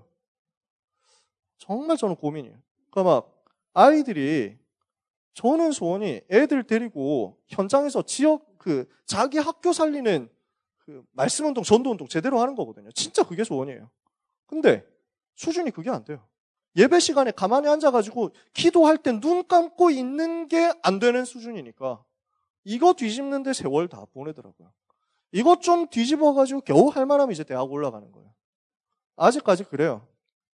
정말 저는 고민이에요. 그러니까 막 아이들이, 저는 소원이 애들 데리고 현장에서 지역 그 자기 학교 살리는 그 말씀운동, 전도운동 제대로 하는 거거든요. 진짜 그게 소원이에요. 근데 수준이 그게 안 돼요. 예배 시간에 가만히 앉아가지고 기도할 때 눈 감고 있는 게 안 되는 수준이니까 이거 뒤집는데 세월 다 보내더라고요. 이것 좀 뒤집어가지고 겨우 할 만하면 이제 대학 올라가는 거예요. 아직까지 그래요.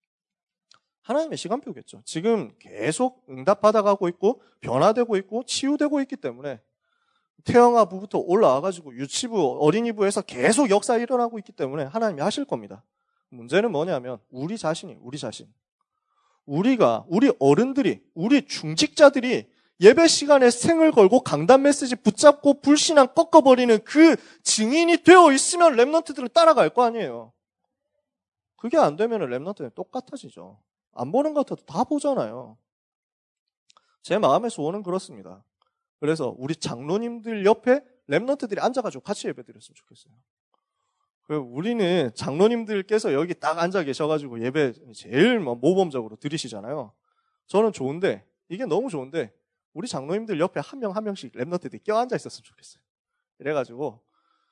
하나님의 시간표겠죠. 지금 계속 응답받아가고 있고 변화되고 있고 치유되고 있기 때문에 태영아부부터 올라와가지고 유치부, 어린이부에서 계속 역사 일어나고 있기 때문에 하나님이 하실 겁니다. 문제는 뭐냐면 우리 자신이, 우리 자신. 우리가, 우리 어른들이, 우리 중직자들이 예배 시간에 생을 걸고 강단 메시지 붙잡고 불신앙 꺾어버리는 그 증인이 되어 있으면 랩런트들은 따라갈 거 아니에요. 그게 안 되면 랩런트는 똑같아지죠. 안 보는 것 같아도 다 보잖아요. 제 마음의 소원은 그렇습니다. 그래서 우리 장로님들 옆에 랩런트들이 앉아가지고 같이 예배드렸으면 좋겠어요. 우리는 장로님들께서 여기 딱 앉아 계셔가지고 예배 제일 모범적으로 드리시잖아요. 저는 좋은데, 이게 너무 좋은데 우리 장로님들 옆에 한 명 한 명씩 랩런트들이 껴앉아 있었으면 좋겠어요. 이래가지고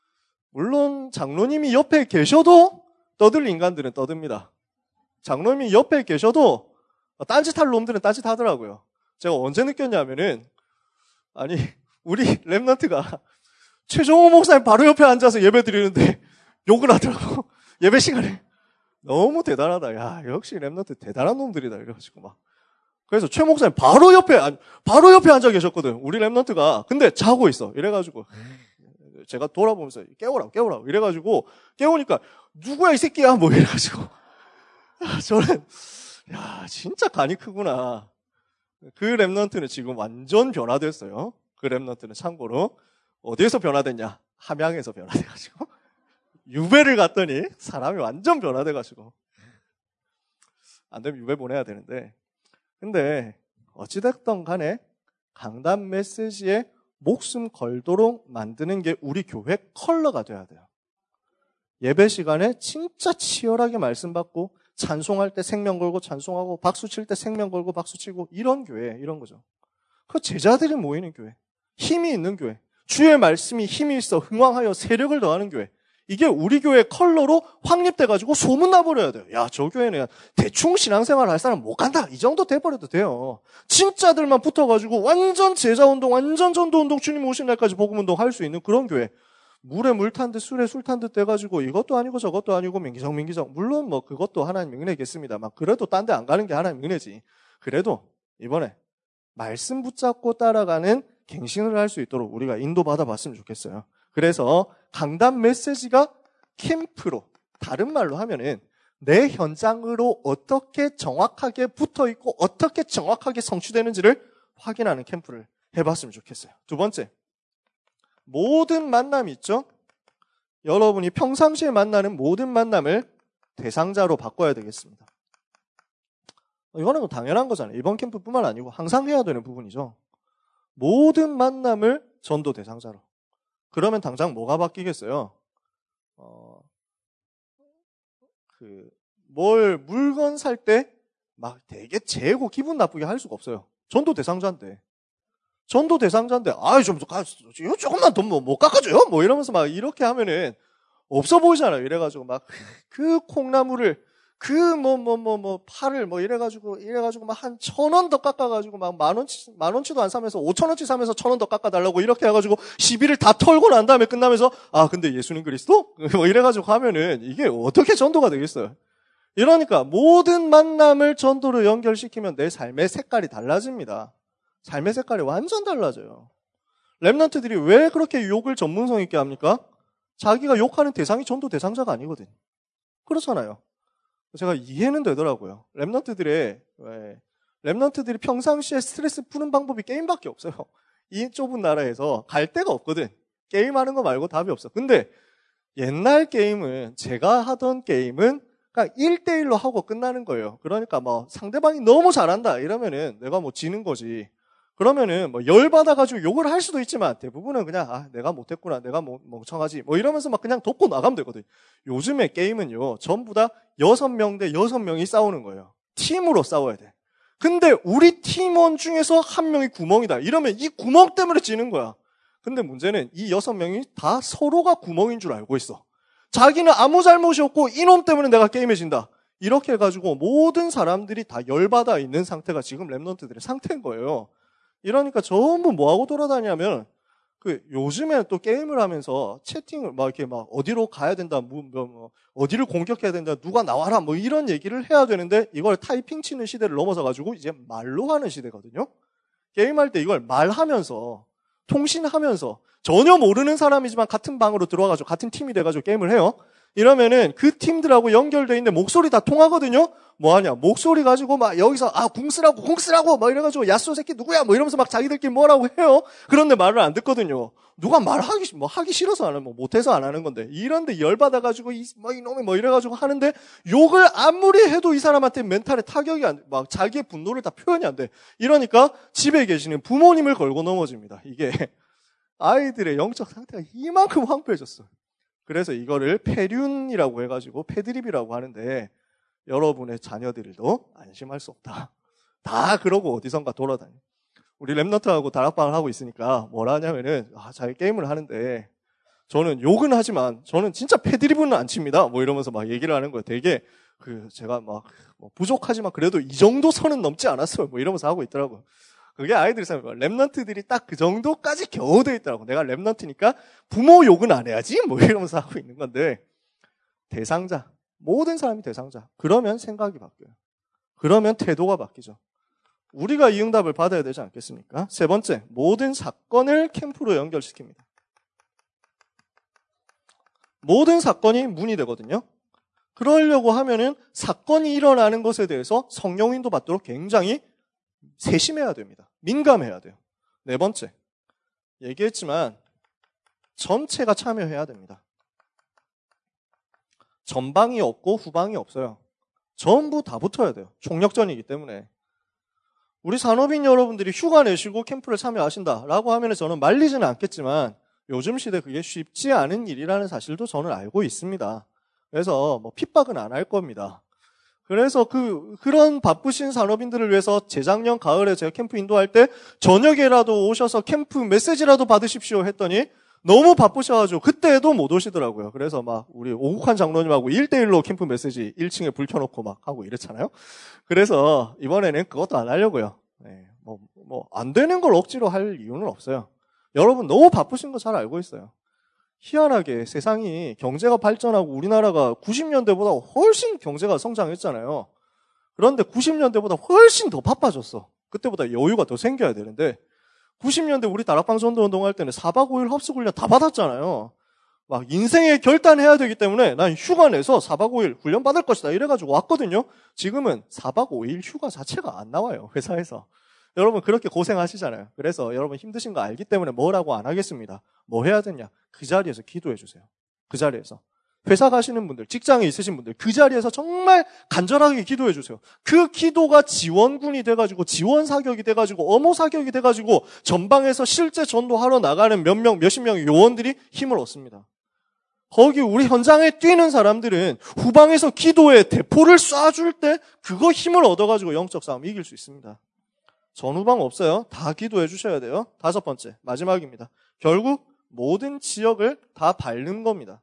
물론 장로님이 옆에 계셔도 떠들 인간들은 떠듭니다. 장로님이 옆에 계셔도 딴짓할 놈들은 딴짓 하더라고요. 제가 언제 느꼈냐면은, 아니 우리 랩런트가 최종호 목사님 바로 옆에 앉아서 예배 드리는데 욕을 하더라고. 예배 시간에. 너무 대단하다. 야, 역시 랩런트 대단한 놈들이다. 이래가지고 막. 그래서 최 목사님 바로 옆에, 바로 옆에 앉아 계셨거든. 우리 랩런트가. 근데 자고 있어. 이래가지고. 제가 돌아보면서 깨우라고, 깨우라고. 이래가지고 깨우니까 누구야, 이 새끼야? 뭐 이래가지고. 저는, 야, 진짜 간이 크구나. 그 랩런트는 지금 완전 변화됐어요. 그 랩런트는 참고로. 어디에서 변화됐냐? 함양에서 변화돼가지고. 유배를 갔더니 사람이 완전 변화돼가지고. 안 되면 유배 보내야 되는데. 근데 어찌됐든 간에 강단 메시지에 목숨 걸도록 만드는 게 우리 교회 컬러가 돼야 돼요. 예배 시간에 진짜 치열하게 말씀 받고 찬송할 때 생명 걸고 찬송하고 박수 칠 때 생명 걸고 박수 치고, 이런 교회, 이런 거죠. 그 제자들이 모이는 교회, 힘이 있는 교회, 주의 말씀이 힘이 있어 흥왕하여 세력을 더하는 교회, 이게 우리 교회 컬러로 확립돼가지고 소문나버려야 돼요. 야, 저 교회는 대충 신앙생활 할 사람 못 간다, 이 정도 돼버려도 돼요. 진짜들만 붙어가지고 완전 제자운동, 완전 전도운동, 주님 오신 날까지 복음운동 할 수 있는 그런 교회. 물에 물 탄 듯 술에 술 탄 듯 돼가지고 이것도 아니고 저것도 아니고 민기적 민기적. 물론 뭐 그것도 하나님 은혜겠습니다만, 그래도 딴 데 안 가는 게 하나님 은혜지. 그래도 이번에 말씀 붙잡고 따라가는 갱신을 할 수 있도록 우리가 인도받아 봤으면 좋겠어요. 그래서 강단 메시지가 캠프로, 다른 말로 하면은 내 현장으로 어떻게 정확하게 붙어있고 어떻게 정확하게 성취되는지를 확인하는 캠프를 해봤으면 좋겠어요. 두 번째, 모든 만남이 있죠? 여러분이 평상시에 만나는 모든 만남을 대상자로 바꿔야 되겠습니다. 이거는 당연한 거잖아요. 이번 캠프뿐만 아니고 항상 해야 되는 부분이죠. 모든 만남을 전도 대상자로. 그러면 당장 뭐가 바뀌겠어요? 어, 그, 뭘, 물건 살 때 막 되게 재고 기분 나쁘게 할 수가 없어요. 전도 대상자인데. 전도 대상자인데, 아이, 좀, 이거 조금만 돈 뭐, 못 깎아줘요? 뭐 이러면서 막 이렇게 하면은 없어 보이잖아요. 이래가지고 막 그 콩나물을 그 뭐, 뭐, 뭐, 뭐, 팔을 뭐 이래가지고, 이래가지고 막 한 천 원 더 깎아가지고 막 만 원치, 만 원치도 안 사면서 오천 원치 사면서 천 원 더 깎아달라고 이렇게 해가지고 시비를 다 털고 난 다음에 끝나면서 아, 근데 예수님 그리스도? 뭐 이래가지고 하면은 이게 어떻게 전도가 되겠어요? 이러니까 모든 만남을 전도로 연결시키면 내 삶의 색깔이 달라집니다. 삶의 색깔이 완전 달라져요. 랩런트들이 왜 그렇게 욕을 전문성 있게 합니까? 자기가 욕하는 대상이 전도 대상자가 아니거든. 그렇잖아요. 제가 이해는 되더라고요. 랩런트들의, 왜, 랩런트들이 평상시에 스트레스 푸는 방법이 게임밖에 없어요. 이 좁은 나라에서 갈 데가 없거든. 게임하는 거 말고 답이 없어. 근데 옛날 게임은, 제가 하던 게임은 그러니까 일 대일로 하고 끝나는 거예요. 그러니까 뭐 상대방이 너무 잘한다 이러면은 내가 뭐 지는 거지. 그러면은 뭐 열받아가지고 욕을 할 수도 있지만 대부분은 그냥 아 내가 못했구나, 내가 뭐 멍청하지 뭐 이러면서 막 그냥 돕고 나가면 되거든. 요즘에 게임은요 전부 다 여섯 명 대 여섯 명이 싸우는 거예요. 팀으로 싸워야 돼. 근데 우리 팀원 중에서 한 명이 구멍이다 이러면 이 구멍 때문에 지는 거야. 근데 문제는 이 여섯 명이 다 서로가 구멍인 줄 알고 있어. 자기는 아무 잘못이 없고 이놈 때문에 내가 게임에 진다. 이렇게 해가지고 모든 사람들이 다 열받아 있는 상태가 지금 랩런트들의 상태인 거예요. 이러니까 전부 뭐하고 돌아다니냐면 그 요즘에 또 게임을 하면서 채팅을 막 이렇게 막 어디로 가야 된다, 뭐, 뭐, 어디를 공격해야 된다, 누가 나와라 뭐 이런 얘기를 해야 되는데 이걸 타이핑 치는 시대를 넘어서가지고 이제 말로 하는 시대거든요. 게임할 때 이걸 말하면서 통신하면서 전혀 모르는 사람이지만 같은 방으로 들어와가지고 같은 팀이 돼가지고 게임을 해요. 이러면은 그 팀들하고 연결돼 있는데 목소리 다 통하거든요. 뭐하냐 목소리 가지고 막 여기서 아 궁쓰라고 궁쓰라고 막 이래가지고 야쏘 새끼 누구야 뭐 이러면서 막 자기들끼리 뭐라고 해요. 그런데 말을 안 듣거든요. 누가 말하기 뭐 하기 싫어서 안 하는 뭐 못해서 안 하는 건데 이런데 열받아가지고 이 뭐 이놈이 뭐 이래가지고 하는데 욕을 아무리 해도 이 사람한테 멘탈에 타격이 안 돼. 막 자기의 분노를 다 표현이 안 돼. 이러니까 집에 계시는 부모님을 걸고 넘어집니다. 이게 아이들의 영적 상태가 이만큼 황폐해졌어. 그래서 이거를 패륜이라고 해가지고 패드립이라고 하는데 여러분의 자녀들도 안심할 수 없다. 다 그러고 어디선가 돌아다니. 우리 랩너트하고 다락방을 하고 있으니까 뭐라 하냐면은 아, 자기 게임을 하는데 저는 욕은 하지만 저는 진짜 패드립은 안 칩니다. 뭐 이러면서 막 얘기를 하는 거예요. 되게 그 제가 막 뭐 부족하지만 그래도 이 정도 선은 넘지 않았어요. 뭐 이러면서 하고 있더라고요. 그게 아이들이 생각해요. 랩런트들이 딱 그 정도까지 겨우 돼 있더라고. 내가 랩런트니까 부모 욕은 안 해야지? 뭐 이러면서 하고 있는 건데 대상자, 모든 사람이 대상자. 그러면 생각이 바뀌어요. 그러면 태도가 바뀌죠. 우리가 이 응답을 받아야 되지 않겠습니까? 세 번째, 모든 사건을 캠프로 연결시킵니다. 모든 사건이 문이 되거든요. 그러려고 하면은 사건이 일어나는 것에 대해서 성령 인도 받도록 굉장히 세심해야 됩니다. 민감해야 돼요. 네 번째, 얘기했지만 전체가 참여해야 됩니다. 전방이 없고 후방이 없어요. 전부 다 붙어야 돼요. 총력전이기 때문에. 우리 산업인 여러분들이 휴가 내시고 캠프를 참여하신다라고 하면 저는 말리지는 않겠지만 요즘 시대 그게 쉽지 않은 일이라는 사실도 저는 알고 있습니다. 그래서 뭐 핍박은 안 할 겁니다. 그래서 그, 그런 바쁘신 산업인들을 위해서 재작년 가을에 제가 캠프 인도할 때 저녁에라도 오셔서 캠프 메시지라도 받으십시오 했더니 너무 바쁘셔가지고 그때도 못 오시더라고요. 그래서 막 우리 오국환 장로님하고 일 대일로 캠프 메시지 일 층에 불 켜놓고 막 하고 이랬잖아요. 그래서 이번에는 그것도 안 하려고요. 네, 뭐, 뭐, 안 되는 걸 억지로 할 이유는 없어요. 여러분 너무 바쁘신 거 잘 알고 있어요. 희한하게 세상이 경제가 발전하고 우리나라가 구십 년대보다 훨씬 경제가 성장했잖아요. 그런데 구십 년대보다 훨씬 더 바빠졌어. 그때보다 여유가 더 생겨야 되는데 구십 년대 우리 다락방 전도 운동할 때는 사박 오일 합숙훈련 다 받았잖아요. 막 인생에 결단해야 되기 때문에 난 휴가 내서 사박 오일 훈련 받을 것이다 이래가지고 왔거든요. 지금은 사박 오일 휴가 자체가 안 나와요. 회사에서. 여러분 그렇게 고생하시잖아요. 그래서 여러분 힘드신 거 알기 때문에 뭐라고 안 하겠습니다. 뭐 해야 되냐? 그 자리에서 기도해 주세요. 그 자리에서. 회사 가시는 분들, 직장에 있으신 분들 그 자리에서 정말 간절하게 기도해 주세요. 그 기도가 지원군이 돼가지고 지원 사격이 돼가지고 어모 사격이 돼가지고 전방에서 실제 전도하러 나가는 몇 명, 몇십 명의 요원들이 힘을 얻습니다. 거기 우리 현장에 뛰는 사람들은 후방에서 기도에 대포를 쏴줄 때 그거 힘을 얻어가지고 영적 싸움 이길 수 있습니다. 전후방 없어요. 다 기도해 주셔야 돼요. 다섯 번째, 마지막입니다. 결국 모든 지역을 다 밟는 겁니다.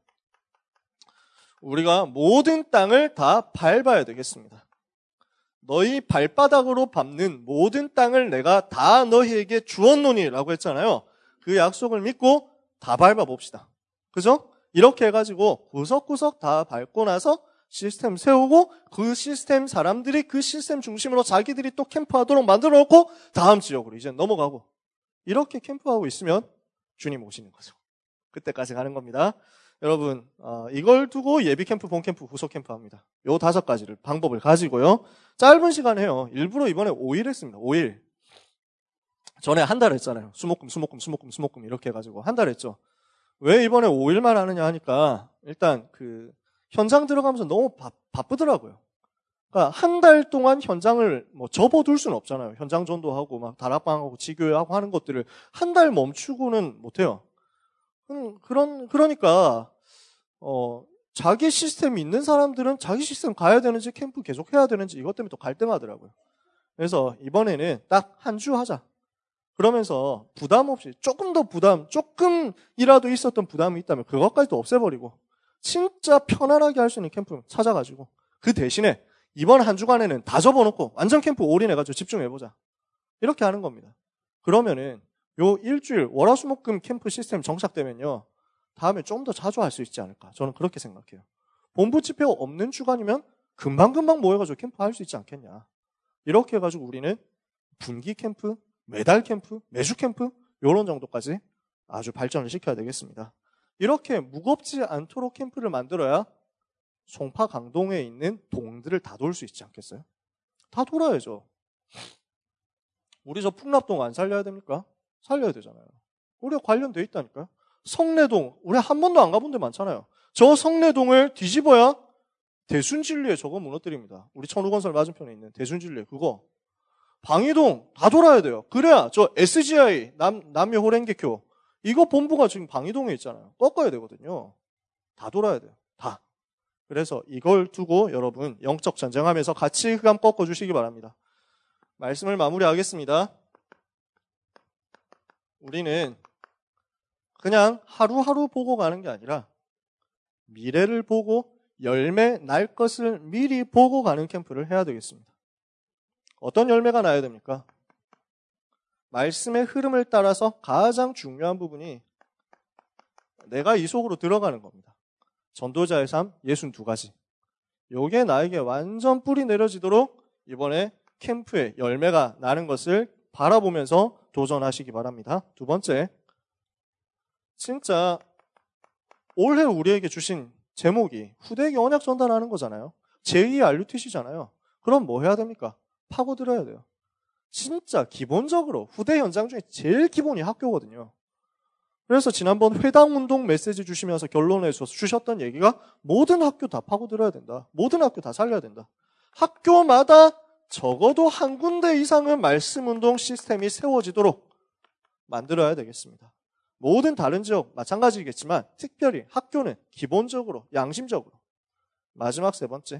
우리가 모든 땅을 다 밟아야 되겠습니다. 너희 발바닥으로 밟는 모든 땅을 내가 다 너희에게 주었노니 라고 했잖아요. 그 약속을 믿고 다 밟아봅시다. 그죠? 이렇게 해가지고 구석구석 다 밟고 나서 시스템 세우고 그 시스템 사람들이 그 시스템 중심으로 자기들이 또 캠프하도록 만들어 놓고 다음 지역으로 이제 넘어가고 이렇게 캠프하고 있으면 주님 오시는 거죠. 그때까지 가는 겁니다. 여러분 어, 이걸 두고 예비 캠프, 본 캠프, 후속 캠프 합니다. 요 다섯 가지를 방법을 가지고요. 짧은 시간 해요. 일부러 이번에 오 일 했습니다. 오 일. 전에 한 달 했잖아요. 수목금, 수목금, 수목금, 수목금 이렇게 해가지고 한 달 했죠. 왜 이번에 오 일만 하느냐 하니까 일단 그 현장 들어가면서 너무 바, 바쁘더라고요. 그러니까 한 달 동안 현장을 뭐 접어둘 수는 없잖아요. 현장 전도하고 막 다락방하고 지교하고 하는 것들을 한 달 멈추고는 못해요. 음, 그런 그러니까 어 자기 시스템이 있는 사람들은 자기 시스템 가야 되는지 캠프 계속 해야 되는지 이것 때문에 또 갈등하더라고요. 그래서 이번에는 딱 한 주 하자. 그러면서 부담 없이 조금 더 부담, 조금이라도 있었던 부담이 있다면 그것까지도 없애버리고 진짜 편안하게 할 수 있는 캠프 찾아가지고 그 대신에 이번 한 주간에는 다 접어놓고 완전 캠프 올인해가지고 집중해보자. 이렇게 하는 겁니다. 그러면은 요 일주일 월화수목금 캠프 시스템 정착되면요. 다음에 좀 더 자주 할 수 있지 않을까. 저는 그렇게 생각해요. 본부 집회가 없는 주간이면 금방금방 모여가지고 캠프 할 수 있지 않겠냐. 이렇게 해가지고 우리는 분기 캠프, 매달 캠프, 매주 캠프 이런 정도까지 아주 발전을 시켜야 되겠습니다. 이렇게 무겁지 않도록 캠프를 만들어야 송파 강동에 있는 동들을 다 돌 수 있지 않겠어요? 다 돌아야죠. 우리 저 풍납동 안 살려야 됩니까? 살려야 되잖아요. 우리가 관련돼 있다니까요. 성내동, 우리 한 번도 안 가본 데 많잖아요. 저 성내동을 뒤집어야 대순진리에 저거 무너뜨립니다. 우리 천우건설 맞은편에 있는 대순진리 그거. 방이동 다 돌아야 돼요. 그래야 저 에스지아이 남, 남녀 호랭개교 이거 본부가 지금 방이동에 있잖아요. 꺾어야 되거든요. 다 돌아야 돼요. 다. 그래서 이걸 두고 여러분 영적 전쟁하면서 같이 흑암 꺾어주시기 바랍니다. 말씀을 마무리하겠습니다. 우리는 그냥 하루하루 보고 가는 게 아니라 미래를 보고 열매 날 것을 미리 보고 가는 캠프를 해야 되겠습니다. 어떤 열매가 나야 됩니까? 말씀의 흐름을 따라서 가장 중요한 부분이 내가 이 속으로 들어가는 겁니다. 전도자의 삶 예순두 가지. 요게 나에게 완전 뿌리 내려지도록 이번에 캠프에 열매가 나는 것을 바라보면서 도전하시기 바랍니다. 두 번째, 진짜 올해 우리에게 주신 제목이 후대에게 언약 전달하는 거잖아요. 제이의 알유티씨잖아요. 그럼 뭐 해야 됩니까? 파고들어야 돼요. 진짜 기본적으로 후대 현장 중에 제일 기본이 학교거든요. 그래서 지난번 회당운동 메시지 주시면서 결론에 주셨던 얘기가 모든 학교 다 파고들어야 된다. 모든 학교 다 살려야 된다. 학교마다 적어도 한 군데 이상은 말씀운동 시스템이 세워지도록 만들어야 되겠습니다. 모든 다른 지역 마찬가지겠지만 특별히 학교는 기본적으로 양심적으로. 마지막 세 번째,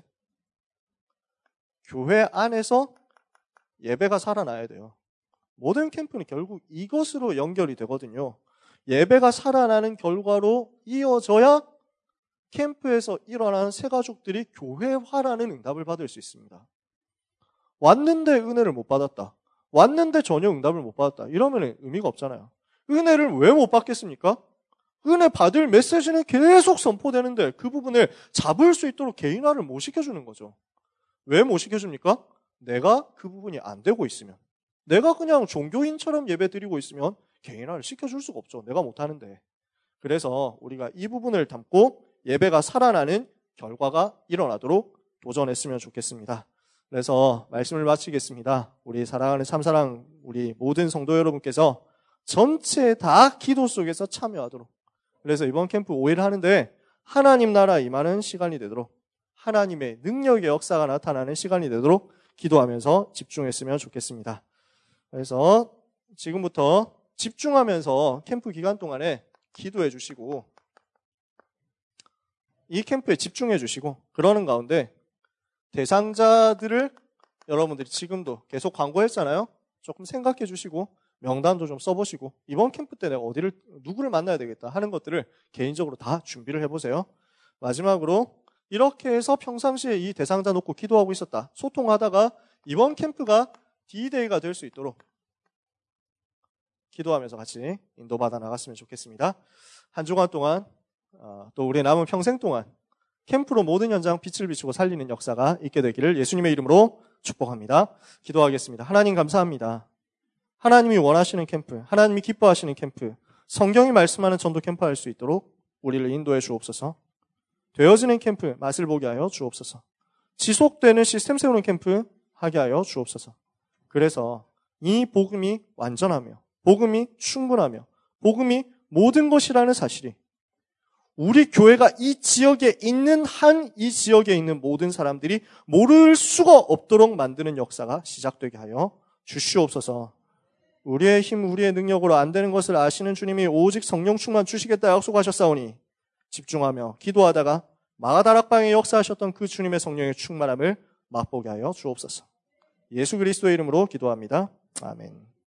교회 안에서 예배가 살아나야 돼요. 모든 캠프는 결국 이것으로 연결이 되거든요. 예배가 살아나는 결과로 이어져야 캠프에서 일어나는 새가족들이 교회화라는 응답을 받을 수 있습니다. 왔는데 은혜를 못 받았다. 왔는데 전혀 응답을 못 받았다. 이러면 의미가 없잖아요. 은혜를 왜 못 받겠습니까? 은혜 받을 메시지는 계속 선포되는데 그 부분을 잡을 수 있도록 개인화를 못 시켜주는 거죠. 왜 못 시켜줍니까? 내가 그 부분이 안 되고 있으면, 내가 그냥 종교인처럼 예배 드리고 있으면 개인화를 시켜줄 수가 없죠. 내가 못하는데. 그래서 우리가 이 부분을 담고 예배가 살아나는 결과가 일어나도록 도전했으면 좋겠습니다. 그래서 말씀을 마치겠습니다. 우리 사랑하는 참사랑 우리 모든 성도 여러분께서 전체 다 기도 속에서 참여하도록, 그래서 이번 캠프 오 일 하는데 하나님 나라 임하는 시간이 되도록, 하나님의 능력의 역사가 나타나는 시간이 되도록 기도하면서 집중했으면 좋겠습니다. 그래서 지금부터 집중하면서 캠프 기간 동안에 기도해 주시고 이 캠프에 집중해 주시고 그러는 가운데 대상자들을 여러분들이 지금도 계속 광고했잖아요. 조금 생각해 주시고 명단도 좀 써보시고 이번 캠프 때 내가 어디를 누구를 만나야 되겠다 하는 것들을 개인적으로 다 준비를 해보세요. 마지막으로 이렇게 해서 평상시에 이 대상자 놓고 기도하고 있었다. 소통하다가 이번 캠프가 디데이가 될 수 있도록 기도하면서 같이 인도받아 나갔으면 좋겠습니다. 한 주간 동안 또 우리의 남은 평생 동안 캠프로 모든 현장 빛을 비추고 살리는 역사가 있게 되기를 예수님의 이름으로 축복합니다. 기도하겠습니다. 하나님 감사합니다. 하나님이 원하시는 캠프, 하나님이 기뻐하시는 캠프, 성경이 말씀하는 전도 캠프 할 수 있도록 우리를 인도해 주옵소서. 되어지는 캠프 맛을 보게 하여 주옵소서. 지속되는 시스템 세우는 캠프 하게 하여 주옵소서. 그래서 이 복음이 완전하며 복음이 충분하며 복음이 모든 것이라는 사실이 우리 교회가 이 지역에 있는 한 이 지역에 있는 모든 사람들이 모를 수가 없도록 만드는 역사가 시작되게 하여 주시옵소서. 우리의 힘, 우리의 능력으로 안 되는 것을 아시는 주님이 오직 성령 충만 주시겠다 약속하셨사오니 집중하며 기도하다가 마가다락방에 역사하셨던 그 주님의 성령의 충만함을 맛보게 하여 주옵소서. 예수 그리스도의 이름으로 기도합니다. 아멘.